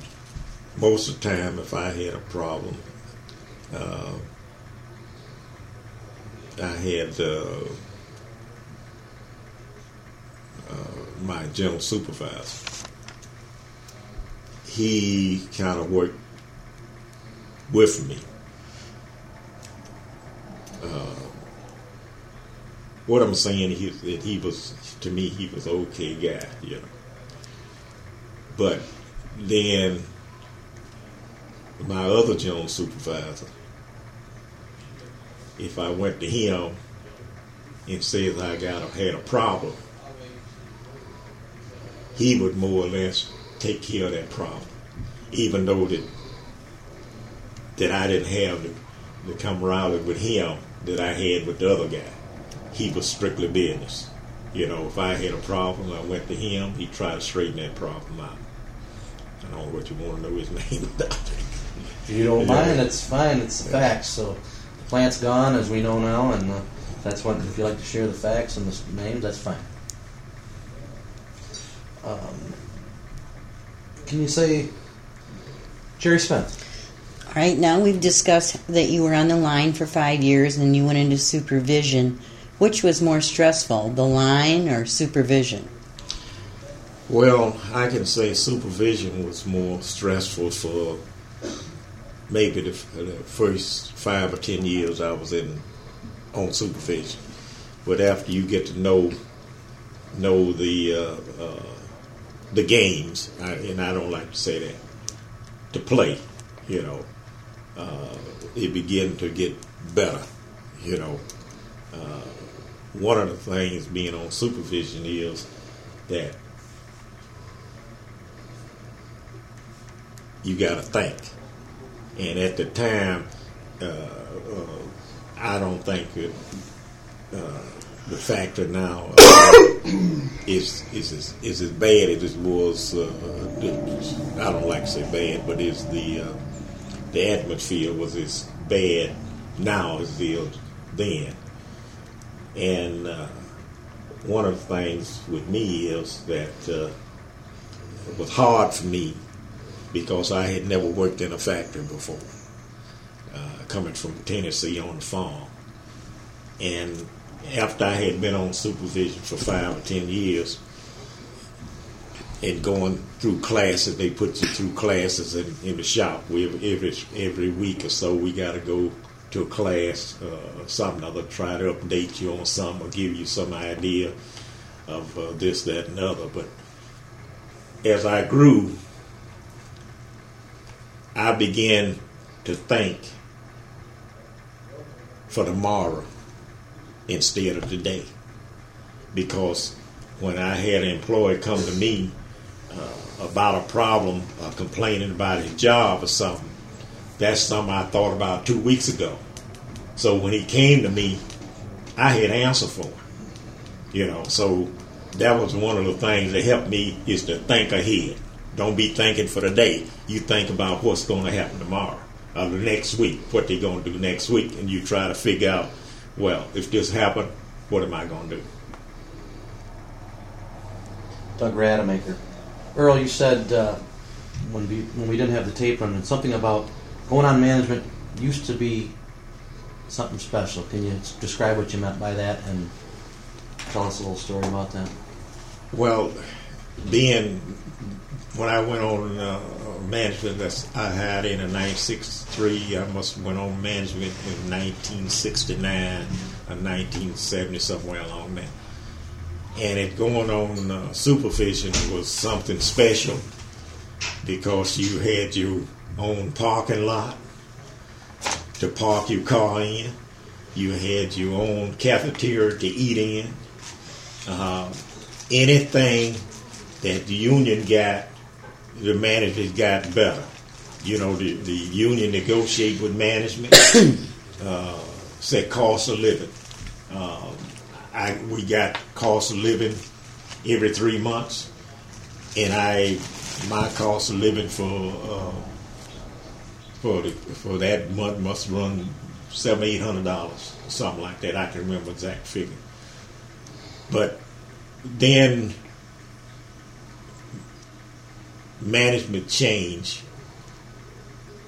most of the time, if I had a problem, I had my general supervisor. He kind of worked with me. What I'm saying is that he was, to me, he was an okay guy, you know. But then my other general supervisor, if I went to him and said I had a problem, he would more or less take care of that problem, even though that I didn't have the camaraderie with him that I had with the other guy. He was strictly business. You know, if I had a problem, I went to him. He tried to straighten that problem out. I don't know what you want to know his name about.
If you don't mind, that's fine. It's the facts. So the plant's gone, as we know now, and that's what. If you like to share the facts and the names, that's fine. Can you say Jerry Spence?
All right, now we've discussed that you were on the line for 5 years and you went into supervision. Which was more stressful, the line or supervision?
Well, I can say supervision was more stressful for maybe the first 5 or 10 years I was on supervision. But after you get to know the games, and I don't like to say that, to play, you know, it began to get better, you know. One of the things being on supervision is that you got to think. And at the time, I don't think that the factor now is as bad as it was. I don't like to say bad, but is the atmosphere was as bad now as it was then. And one of the things with me is that it was hard for me because I had never worked in a factory before, coming from Tennessee on the farm. And after I had been on supervision for 5 or 10 years and going through classes, they put you through classes in the shop. Every week or so we got to go to a class, something or other, try to update you on something or give you some idea of this, that, and the other. But as I grew, I began to think for tomorrow instead of today. Because when I had an employee come to me about a problem, complaining about his job or something, that's something I thought about 2 weeks ago. So when he came to me, I had an answer for him. You know, so that was one of the things that helped me is to think ahead. Don't be thinking for the day. You think about what's going to happen tomorrow or the next week, what they're going to do next week, and you try to figure out, well, if this happened, what am I going to do?
Doug Rademacher. Earl, you said when we didn't have the tape running, something about going on management used to be something special. Can you describe what you meant by that and tell us a little story about that?
Well, when I went on management, I had in 1963, I must have went on management in 1969 or 1970, somewhere along there. And it going on supervision was something special because you had your own parking lot to park your car in. You had your own cafeteria to eat in. Anything that the union got, the managers got better. You know, the union negotiate with management, set cost of living. We got cost of living every 3 months, and my cost of living for that month must run $700-800, something like that. I can remember the exact figure. But then management changed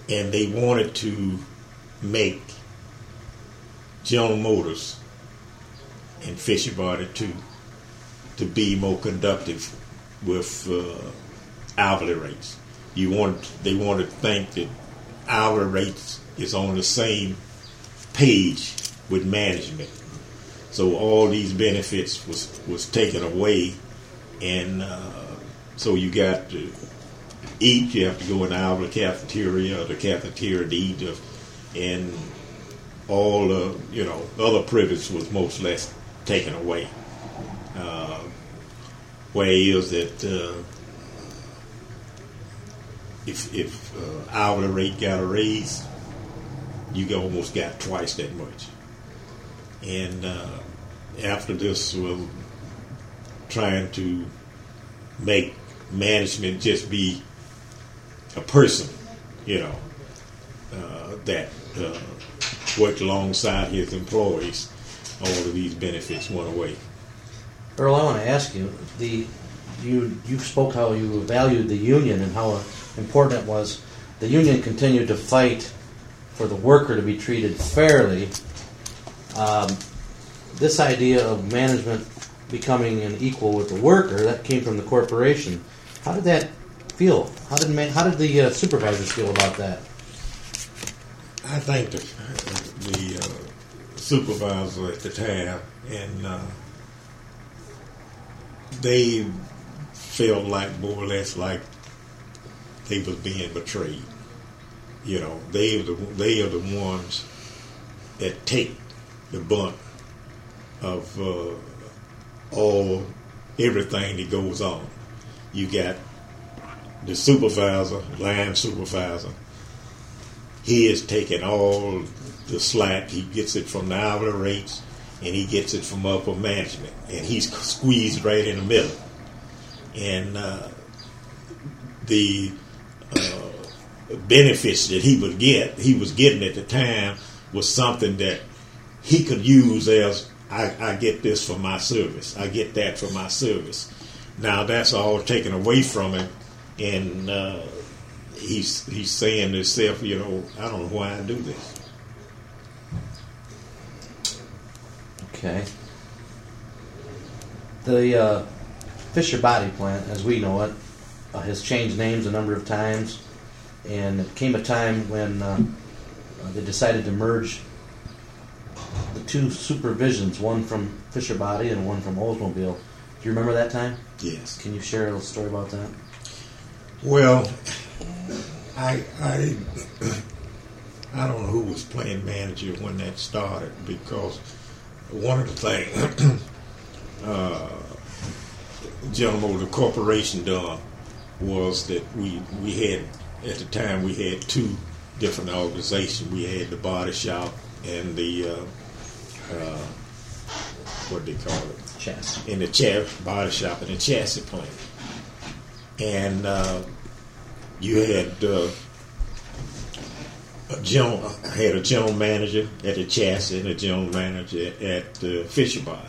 and they wanted to make General Motors and Fisher Body too to be more conductive with hourly rates. They wanted to think that hourly rates is on the same page with management. So all these benefits was taken away, and so you got to eat. You have to go in the hourly cafeteria or the cafeteria to eat, and all the other privilege was most or less taken away. Where is that if hourly rate got a raise, you almost got twice that much. And after this, we're trying to make management just be a person, that worked alongside his employees. All of these benefits went away.
Earl, I want to ask you, you spoke how you valued the union and how important it was. The union continued to fight for the worker to be treated fairly. This idea of management becoming an equal with the worker, that came from the corporation. How did that feel? How did the supervisors feel about that?
I think the supervisor at the time, and they felt like more or less like they was being betrayed. They are the ones that take the brunt of everything that goes on. You got the supervisor, line supervisor. He is taking all the slack. He gets it from the hourly rates, and he gets it from upper management, and he's squeezed right in the middle. And the benefits that he was getting at the time, was something that he could use as, I get this for my service, I get that for my service. Now that's all taken away from him, and he's saying to himself, I don't know why I do this.
Okay. The Fisher Body plant, as we know it, has changed names a number of times, and it came a time when they decided to merge the two supervisions, one from Fisher Body and one from Oldsmobile. Do you remember that time?
Yes.
Can you share a little story about that?
Well, I don't know who was playing manager when that started, because one of the things General Motors Corporation done was that we had, at the time, we had two different organizations. We had the body shop and the what do they call it?
Chassis.
In the body shop and the chassis plant. And you had a general manager at the chassis and a general manager at Fisher Body.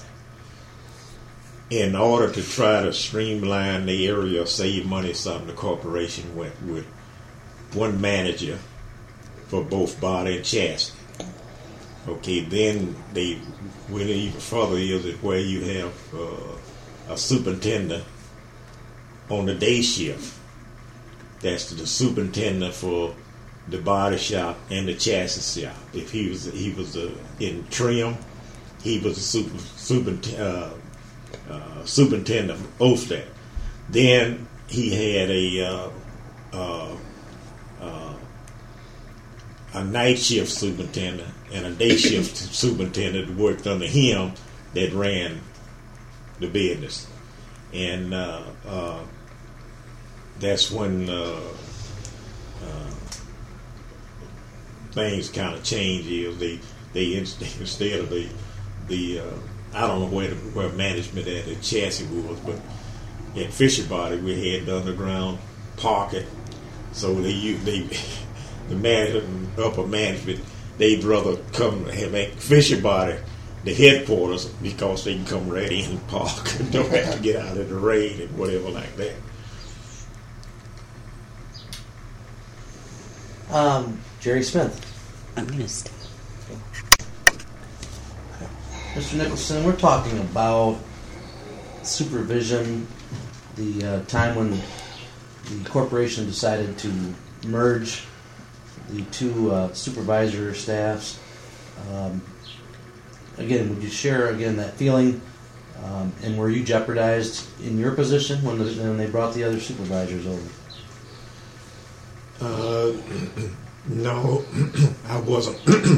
In order to try to streamline the area, save money, something, the corporation went with one manager for both body and chassis. Okay, then they went even further, is it where you have a superintendent on the day shift. That's the superintendent for the body shop and the chassis shop. If he was in trim, he was a superintendent of both that. Then he had a night shift superintendent and a day shift superintendent that worked under him that ran the business. And that's when things kind of changed. They instead of the I don't know where management at the chassis was, but at Fisher Body we had the underground parking, so the upper management, they'd rather come and make Fisher Body the headquarters because they can come right in and park and don't have to get out of the rain and whatever like that.
Jerry Smith.
I'm going to stop.
Mr. Nicholson, we're talking about supervision, the time when the corporation decided to merge the two supervisor staffs. Again, would you share again that feeling? And were you jeopardized in your position when they brought the other supervisors over?
No, I wasn't.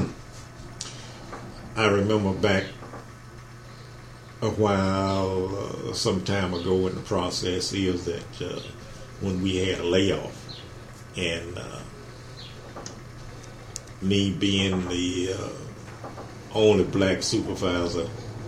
I remember back a while, some time ago in the process, is that when we had a layoff, and me being the only black supervisor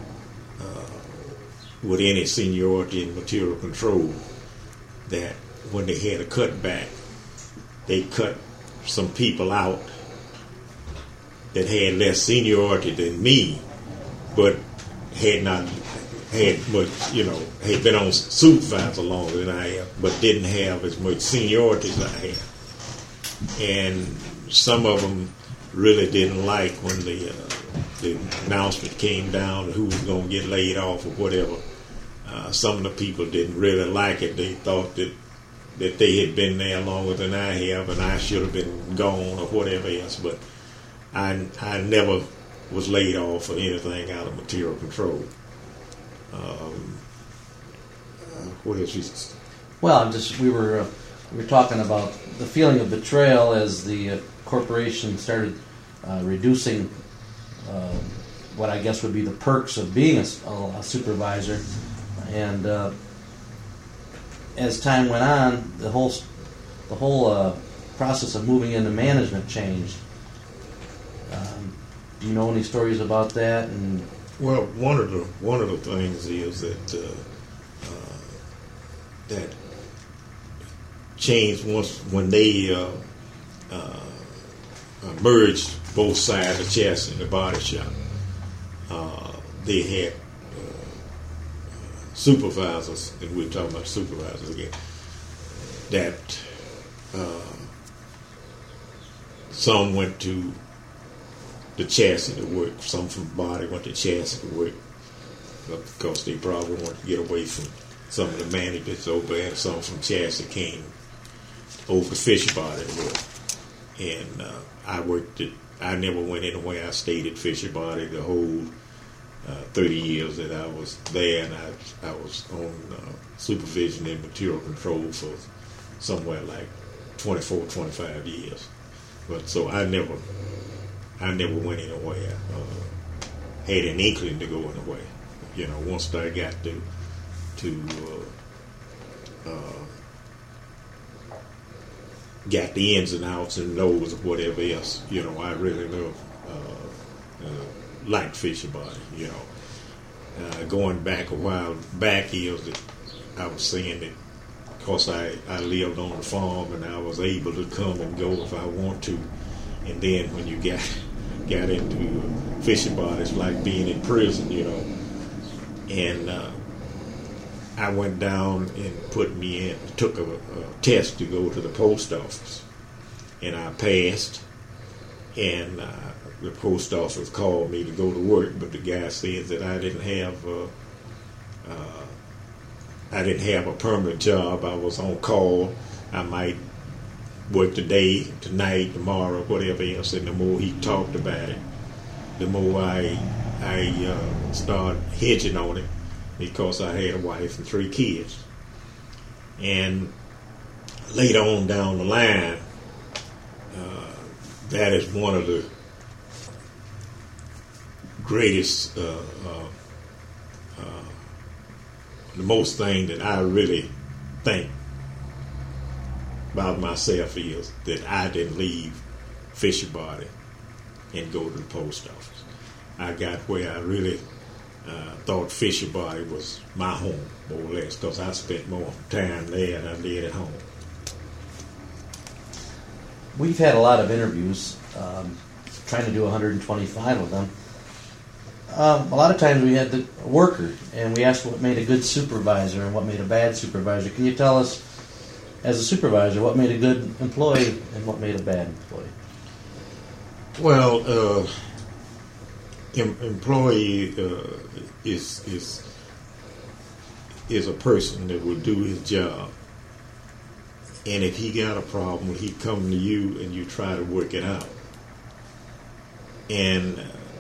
with any seniority in material control, that when they had a cutback, they cut some people out that had less seniority than me, but had much, had been on supervisor longer than I have, but didn't have as much seniority as I have. And some of them really didn't like when the announcement came down who was going to get laid off or whatever. Some of the people didn't really like it. They thought that they had been there longer than I have, and I should have been gone or whatever else. But I never was laid off or anything out of material control. What else?
Well, we were talking about the feeling of betrayal as the corporation started reducing what I guess would be the perks of being a supervisor, and as time went on, the whole process of moving into management changed. Do you know any stories about that? And
well, one of the things is that that changed when they merged both sides of chassis in the body shop. They had supervisors, and we're talking about supervisors again, that some went to the chassis to work, some from body went to chassis to work, because they probably wanted to get away from some of the managers over there, and some from chassis came over to fish body to work. And I never went anywhere. I stayed at Fisher Body the whole 30 years that I was there, and I was on supervision and material control for somewhere like 24, 25 years. But so I never went anywhere. Had an inkling to go anywhere. Once I got to got the ins and outs and knows of whatever else, I really liked Fisher Body, going back a while back is that I was saying that because I lived on the farm and I was able to come and go if I want to, and then when you got into Fisher Body, it's like being in prison, and I went down and took a test to go to the post office, and I passed, and the post office called me to go to work, but the guy said that I didn't have a permanent job. I was on call. I might work today, tonight, tomorrow, whatever else. And the more he talked about it, the more I started hedging on it, because I had a wife and 3 kids. And later on down the line, that is one of the greatest, the most thing that I really think about myself is that I didn't leave Fisher Body and go to the post office. I got where I really thought Fisher Body was my home, more or less, because I spent more time there than I did at home.
We've had a lot of interviews, trying to do 125 of them. A lot of times we had the worker, and we asked what made a good supervisor and what made a bad supervisor. Can you tell us as a supervisor, what made a good employee and what made a bad employee?
Well, employee is a person that will do his job, and if he got a problem, he come to you and you try to work it out, and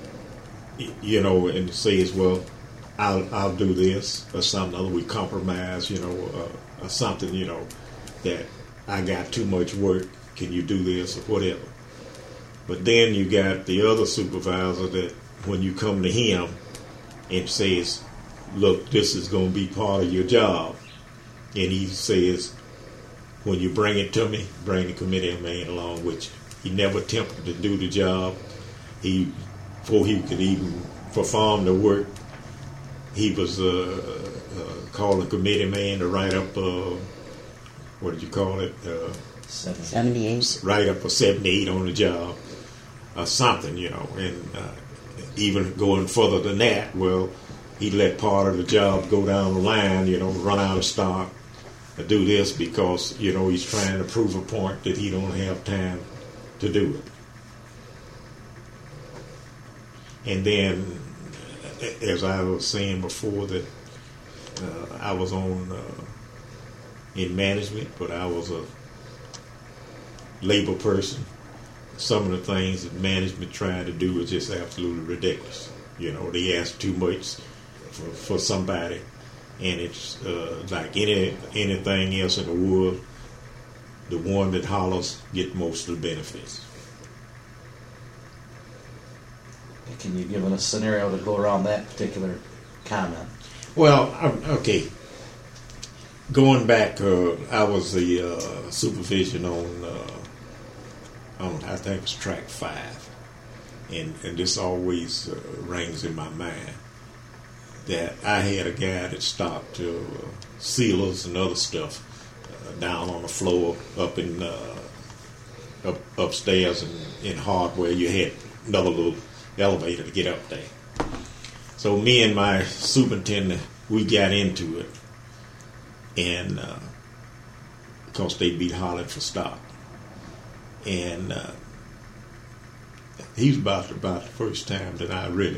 and says, well, I'll do this or something other. We compromise, or something, that I got too much work. Can you do this or whatever? But then you got the other supervisor that when you come to him and says, look, this is going to be part of your job, and he says, when you bring it to me, bring the committee man along with you. He never attempted to do the job. Before he could even perform the work, he was called a committee man to write up, what did you call it?
78.
Write up a 78 on the job or something, and even going further than that, well, he let part of the job go down the line, run out of stock, do this because, he's trying to prove a point that he don't have time to do it. And then, as I was saying before, that I was in management, but I was a labor person. Some of the things that management tried to do was just absolutely ridiculous. They asked too much for somebody, and it's like anything else in the world, the one that hollers get most of the benefits.
Can you give us a scenario to go around that particular comment?
Well, okay. Going back, I was the supervision on I think it was track 5, and this always rings in my mind that I had a guy that stocked sealers and other stuff down on the floor up in upstairs and in hardware. You had another little elevator to get up there. So me and my superintendent, we got into it, and because they'd be hollering for stock. And he's about the first time that I really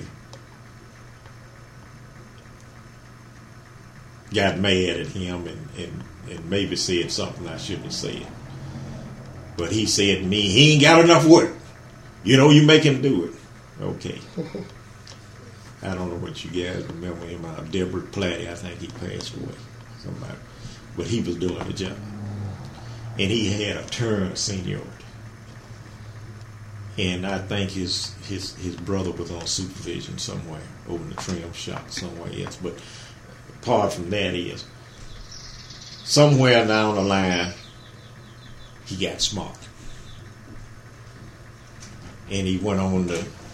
got mad at him and maybe said something I shouldn't have said. But he said to me, he ain't got enough work. You make him do it. Okay. I don't know what you guys remember him. Deborah Platty, I think he passed away. Somebody. But he was doing the job. And he had a turn of seniority. And I think his brother was on supervision somewhere over in the trim shop somewhere else. But apart from that is, somewhere down the line, he got smart. And he went on,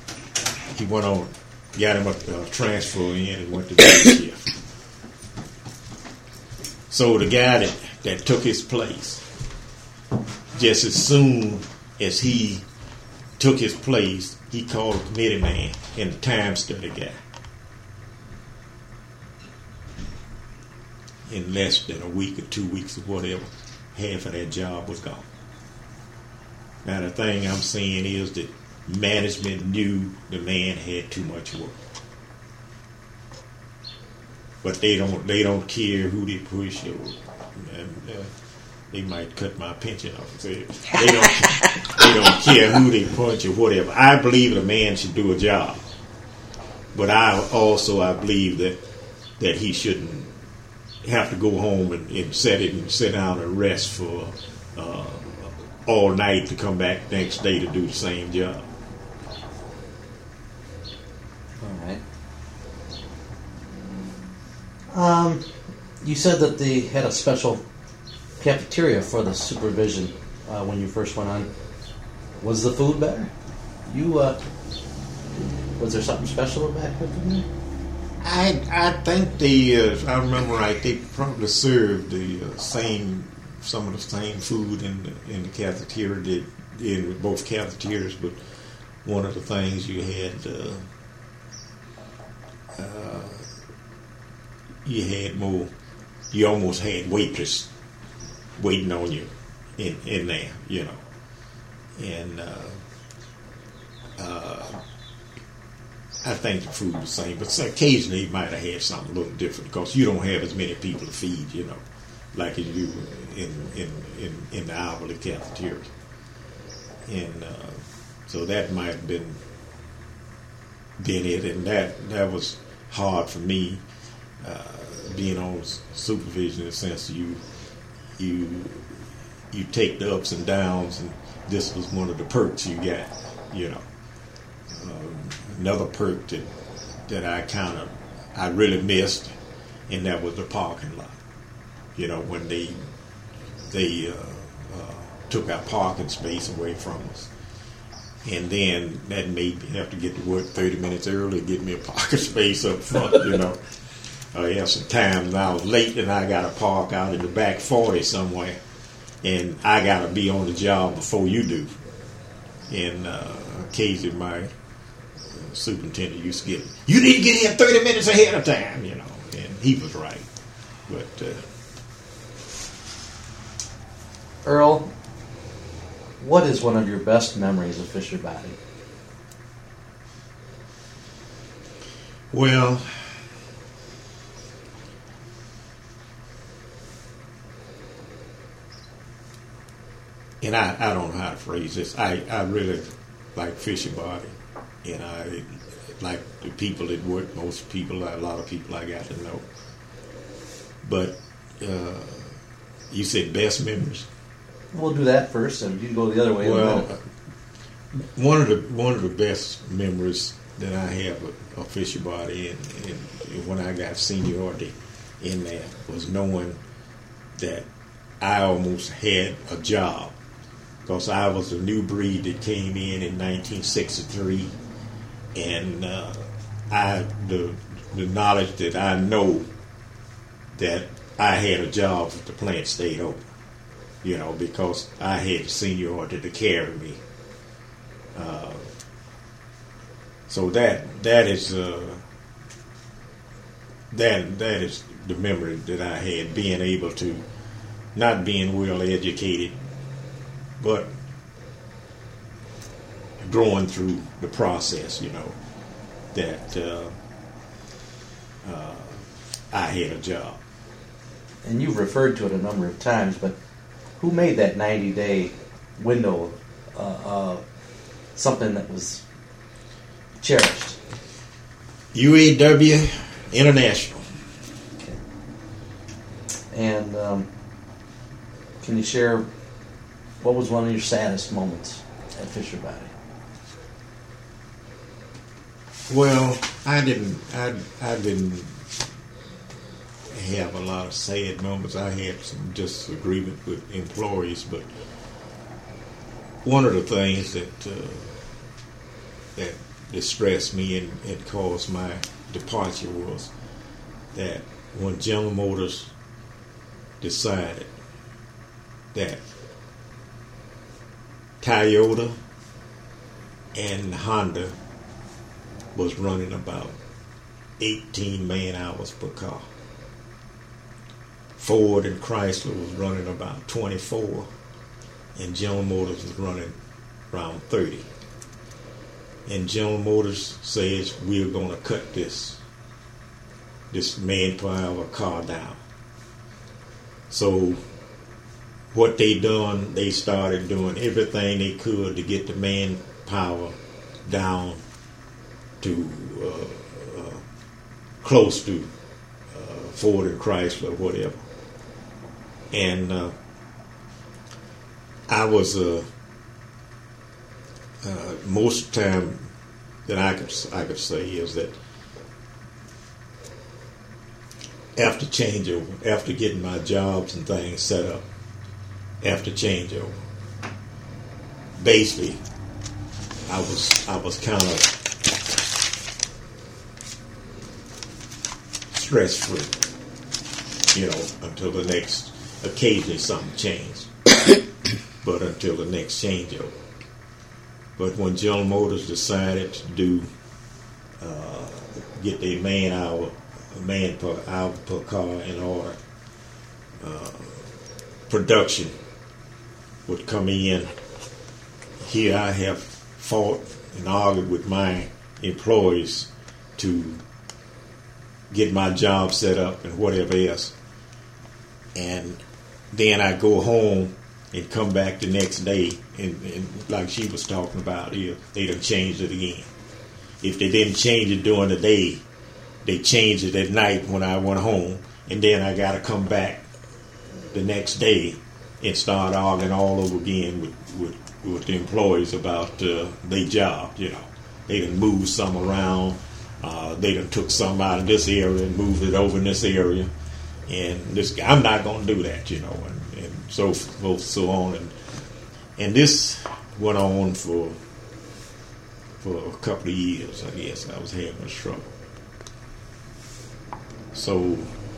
got him a transfer in and went to day shift. So the guy that took his place, just as soon as he took his place, he called a committee man and a time study guy. In less than a week or 2 weeks or whatever, half of that job was gone. Now the thing I'm saying is that management knew the man had too much work, but they don't care who they push, and they might cut my pension off. They don't care who they punch or whatever. I believe a man should do a job, but I believe that he shouldn't have to go home and sit down and rest for all night to come back next day to do the same job.
All right. You said that they had a special cafeteria for the supervision when you first went on. Was the food better? Was there something special back there?
I think if I remember right, they probably served some of the same food in the cafeteria in both cafeterias, but one of the things you had you almost had waitress waiting on you in there, you know. And I think the food was the same, but occasionally you might have had something a little different because you don't have as many people to feed, you know, like you do in the hourly cafeteria. And so that might have been it, and that was hard for me, being on supervision in the sense you take the ups and downs, and this was one of the perks you got, you know. Another perk that I really missed, and that was the parking lot. You know, when they took our parking space away from us. And then that made me have to get to work 30 minutes early to get me a parking space up front, you know. Yeah, some times I was late and I got to park out in the back 40 somewhere, and I got to be on the job before you do. And occasionally my superintendent used to get, you need to get here 30 minutes ahead of time, you know. And he was right. But
Earl, what is one of your best memories of Fisher Body?
Well, and I don't know how to phrase this. I really like Fisher Body, and I like the people that work. Most people, a lot of people I got to know. But you said best memories.
We'll do that first, and you can go the other way.
Well, one of the best memories that I have of Fisher Body, and when I got seniority in there, was knowing that I almost had a job, because I was a new breed that came in 1963, and the knowledge that I know that I had a job if the plant stayed open, you know, because I had seniority to carry me. So that is the memory that I had, being able to, not being well educated, but growing through the process, you know, that I had a job.
And you've referred to it a number of times, but who made that 90-day window something that was cherished?
UAW International.
Okay. And can you share what was one of your saddest moments at Fisher Body?
Well, I didn't have a lot of sad moments. I had some disagreement with employees, but one of the things that distressed me and caused my departure was that when General Motors decided that Toyota and Honda was running about 18 man-hours per car. Ford and Chrysler was running about 24, and General Motors was running around 30. And General Motors says, we're going to cut this manpower car down. So what they done, they started doing everything they could to get the manpower down to close to Ford and Chrysler, whatever. And I was most of the time that I could say is that after changeover, after getting my jobs and things set up, after changeover, basically I was kind of stress free, you know, until the next. Occasionally something changed, but until the next changeover. But when General Motors decided to do get their man per hour per car in order, production would come in, here I have fought and argued with my employees to get my job set up and whatever else. And then I go home and come back the next day, and like she was talking about here, they done changed it again. If they didn't change it during the day, they changed it at night when I went home, and then I got to come back the next day and start arguing all over again with the employees about their job. You know, they done moved some around, they done took some out of this area and moved it over in this area, and this I'm not going to do that, you know, and so forth, so on, and this went on for a couple of years. I guess I was having a struggle. So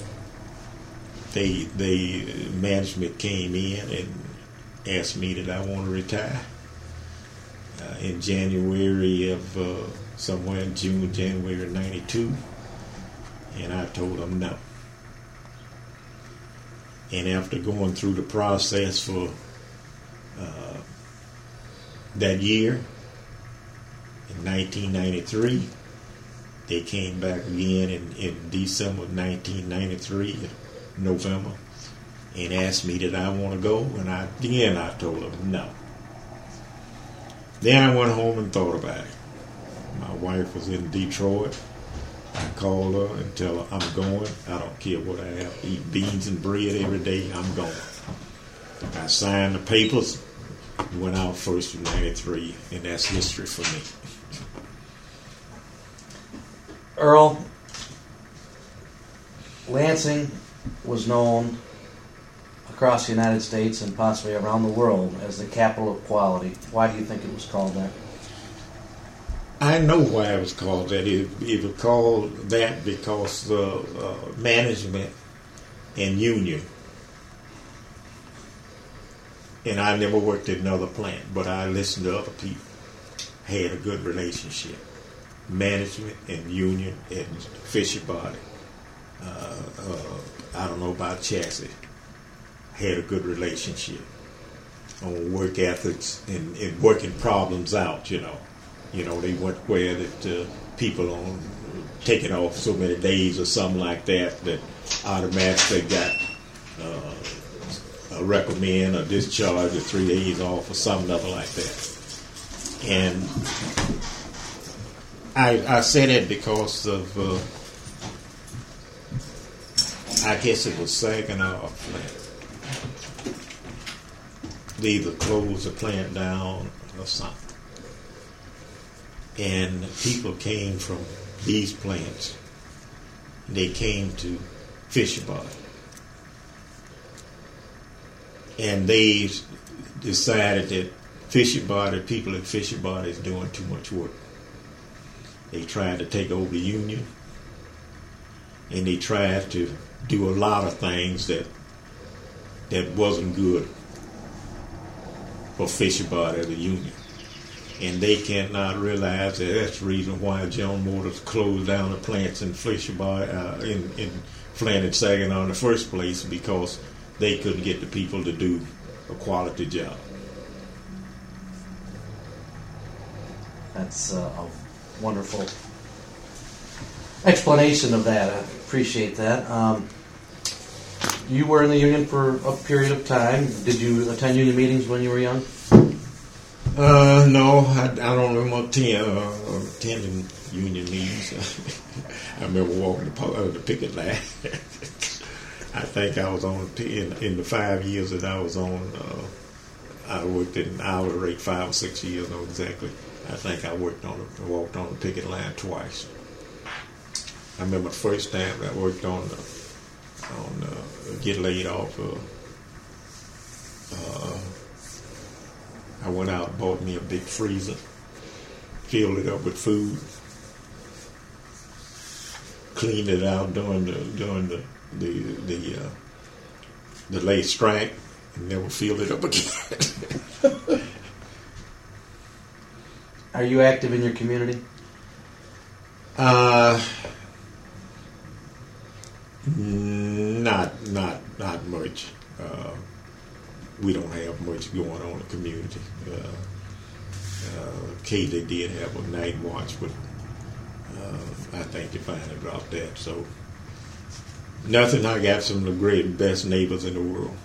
the management came in and asked me that I want to retire in January of somewhere in January of '92, and I told them no. And after going through the process for that year, in 1993, they came back again in December of 1993, November, and asked me did I want to go, and I told them no. Then I went home and thought about it. My wife was in Detroit. I called her and tell her I'm going. I don't care what I have to eat, beans and bread every day, I'm going. I signed the papers and went out first in '93, and that's history for me.
Earl, Lansing was known across the United States and possibly around the world as the capital of quality. Why do you think it was called that?
I know why it was called that. It was called that because the management and union, and I never worked at another plant, but I listened to other people, had a good relationship. Management and union and Fisher Body, I don't know about Chassis, had a good relationship on work ethics and working problems out, you know. You know, they went where that people on taking off so many days or something like that automatically got a reprimand or discharge or 3 days off or something other like that. And I say that because of, I guess it was Saginaw plant. They either closed the plant down or something. And people came from these plants. They came to Fisher Body. And they decided that people at Fisher Body is doing too much work. They tried to take over the union, and they tried to do a lot of things that wasn't good for Fisher Body as a union. And they cannot realize that that's the reason why General Motors closed down the plants in Fisher Body, in Flint and Saginaw in the first place, because they couldn't get the people to do a quality job.
That's a wonderful explanation of that. I appreciate that. You were in the union for a period of time. Did you attend union meetings when you were young?
No, I don't remember attending union meetings. I remember walking the picket line. I think I was on in the 5 years that I was on. I worked in hourly rate 5 or 6 years, not exactly. I think I walked on the picket line twice. I remember the first time I worked on get laid off. I went out and bought me a big freezer, filled it up with food, cleaned it out during the late strike, and never filled it up again.
Are you active in your community?
Not much. we don't have much going on in the community. They did have a night watch, but I think they finally dropped that. So nothing. I got some of the best neighbors in the world.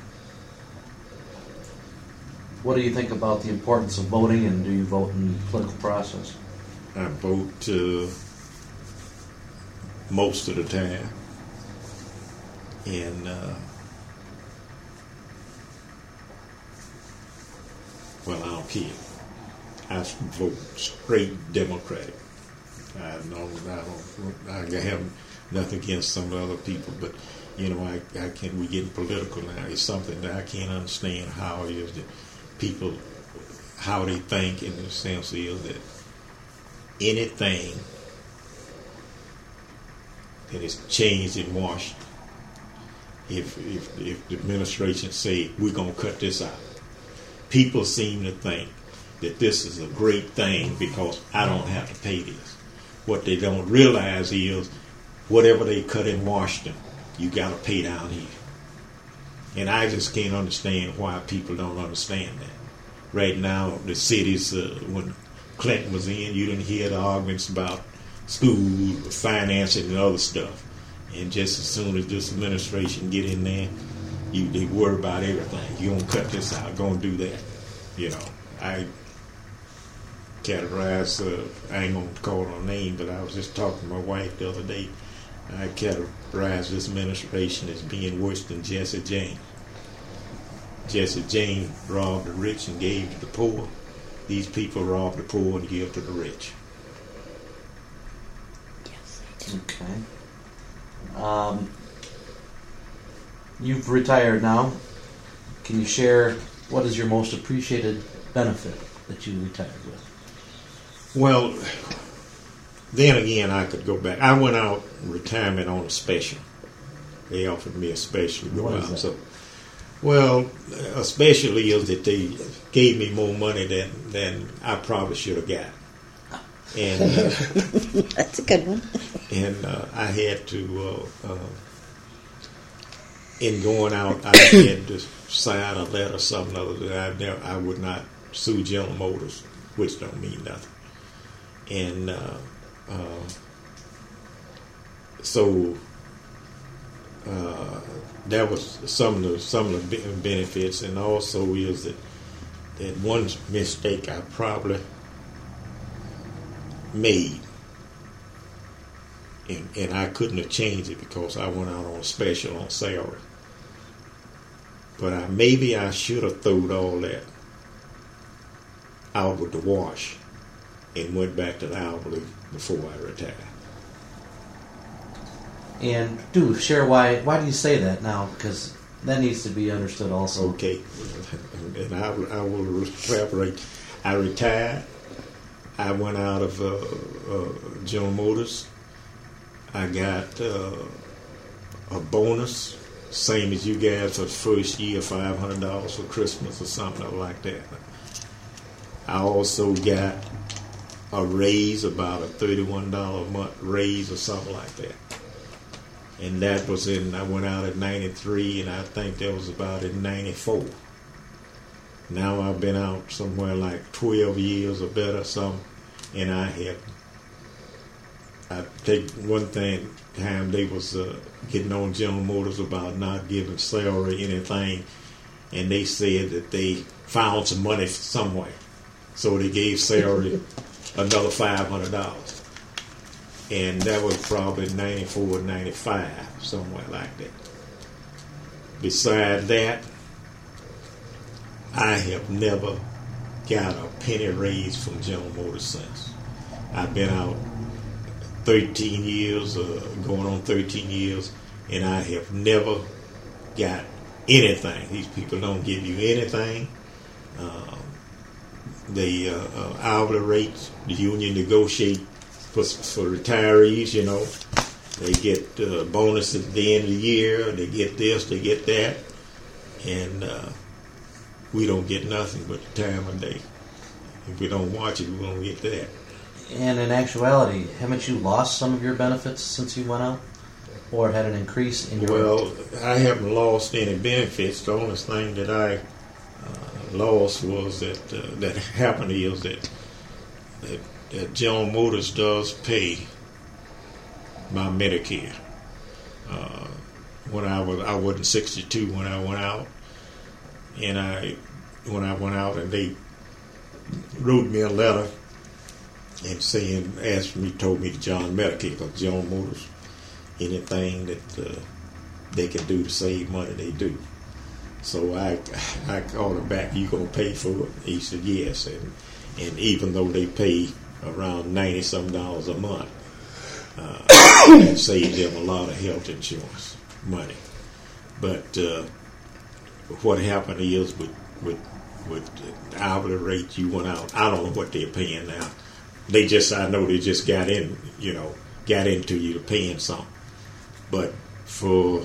What do you think about the importance of voting, and do you vote in the political process?
I vote most of the time, and well, I don't care. I vote straight Democratic. I have nothing against some other people, but you know, I can't. We getting political now. It's something that I can't understand how it is that people, how they think, in the sense is that anything that is changed in Washington, if the administration say we're gonna cut this out, people seem to think that this is a great thing because I don't have to pay this. What they don't realize is whatever they cut in Washington, you got to pay down here. And I just can't understand why people don't understand that. Right now, the cities, when Clinton was in, you didn't hear the arguments about school, financing, and other stuff. And just as soon as this administration get in there, they worry about everything. You're going to cut this out, going to do that. You know, I categorize, I ain't going to call her name, but I was just talking to my wife the other day. I categorize this administration as being worse than Jesse James. Jesse James robbed the rich and gave to the poor. These people rob the poor and give to the rich.
Okay. You've retired now. Can you share what is your most appreciated benefit that you retired with?
Well, then again, I could go back. I went out in retirement on a special. They offered me a special to go out. So, well, a special is that they gave me more money than I probably should have got. And
that's a good one.
And I had to, in going out, I had to sign a letter or something other that I would not sue General Motors, which don't mean nothing. And so that was some of the benefits, and also is that one mistake I probably made, and I couldn't have changed it because I went out on a special on salary. But maybe I should have thrown all that out with the wash and went back to the hourly before I retired.
And do share why do you say that now? Because that needs to be understood also.
Okay, and I will elaborate. I retired. I went out of General Motors. I got a bonus, same as you guys for the first year, $500 for Christmas or something like that. I also got a raise, about a $31 a month raise or something like that. And that was I went out at 93, and I think that was about in 94. Now I've been out somewhere like 12 years or better, and I take one time they was getting on General Motors about not giving salary anything, and they said that they found some money somewhere. So they gave salary another $500. And that was probably 94, 95, somewhere like that. Besides that, I have never got a penny raise from General Motors since. I've been out 13 years, going on 13 years, and I have never got anything. These people don't give you anything. The hourly rates, the union negotiate for retirees, you know. They get bonuses at the end of the year. They get this, they get that. And we don't get nothing but the time of day. If we don't watch it, we won't get that.
And in actuality, haven't you lost some of your benefits since you went out? Or had an increase in your...
Well, I haven't lost any benefits. The only thing that I lost was that happened is that General Motors does pay my Medicare. When I wasn't 62 when I went out, and when I went out, and they wrote me a letter and told me to join Medicare, because General Motors, anything that they can do to save money, they do. So I called him back, you gonna pay for it? He said yes, and even though they pay around $90-some a month, it saves them a lot of health insurance money. But what happened is with the hourly rate you went out, I don't know what they're paying now. I know they just got into you to paying something. But for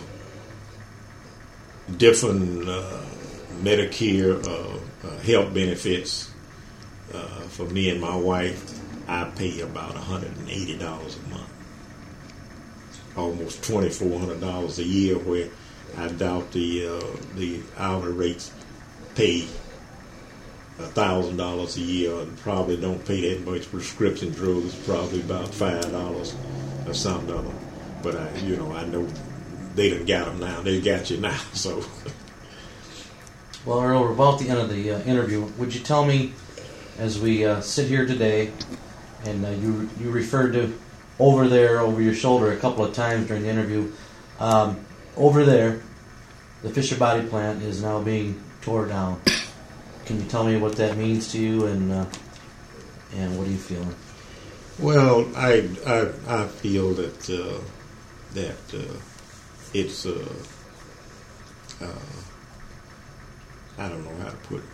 different Medicare health benefits for me and my wife, I pay about $180 a month, almost $2,400 a year. Where I doubt the hourly rates pay $1,000 a year, and probably don't pay that much. Prescription drugs, probably about $5 or something. But I know they done got them now. They got you now. So,
well, Earl, we're about the end of the interview. Would you tell me, as we sit here today, and you referred to over there, over your shoulder, a couple of times during the interview. Over there, the Fisher Body plant is now being tore down. Can you tell me what that means to you, and what are you feeling?
Well, I feel that it's I don't know how to put it.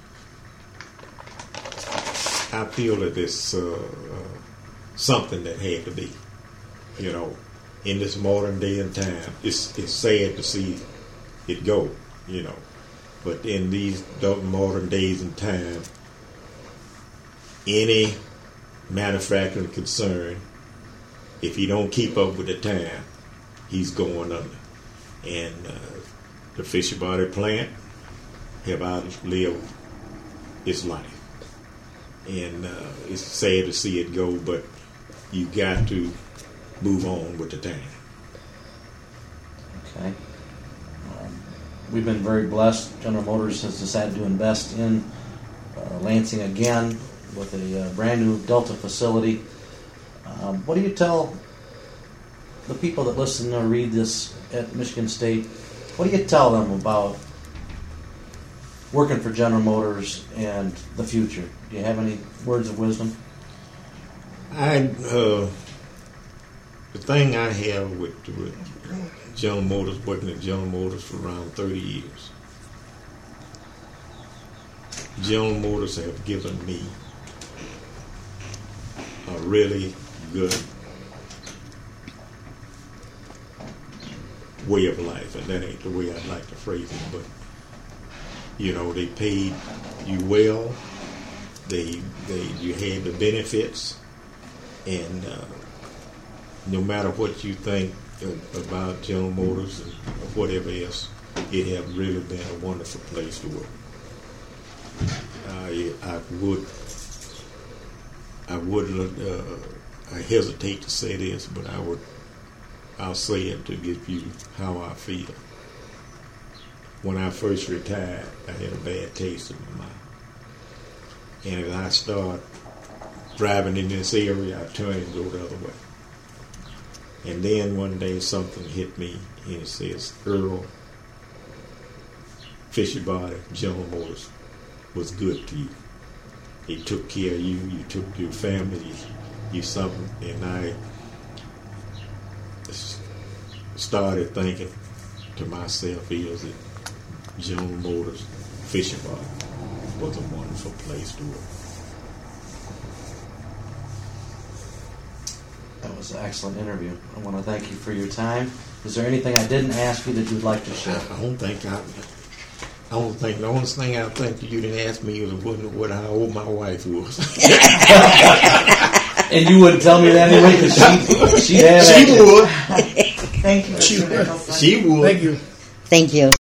I feel that it's something that had to be, in this modern day and time. It's sad to see it go, but in these modern days and time, any manufacturing concern, if he don't keep up with the time, he's going under. And the Fisher Body plant have outlived its life. And it's sad to see it go, but you got to move on with the time.
Okay. We've been very blessed. General Motors has decided to invest in Lansing again with a brand new Delta facility. What do you tell the people that listen or read this at Michigan State? What do you tell them about working for General Motors and the future? Do you have any words of wisdom?
The thing I have with General Motors, working at General Motors for around 30 years, General Motors have given me a really good way of life, and that ain't the way I'd like to phrase it, but they paid you well, you had the benefits, and no matter what you think about General Motors and whatever else, it has really been a wonderful place to work. I hesitate to say this, but I'll say it to give you how I feel. When I first retired, I had a bad taste in my mouth. And as I start driving in this area, I turn and go the other way. And then one day something hit me, and it says, Earl, Fisher Body, General Motors was good to you. He took care of you, you took your family, you something. And I started thinking to myself, is that General Motors, Fisher Body was a wonderful place to work.
That was an excellent interview. I want to thank you for your time. Is there anything I didn't ask you that you'd like to share?
The only thing I think you didn't ask me was how old my wife was.
And you wouldn't tell me that anyway, because she
would.
Thank you, Mr. Nicholson.
She would.
Thank you.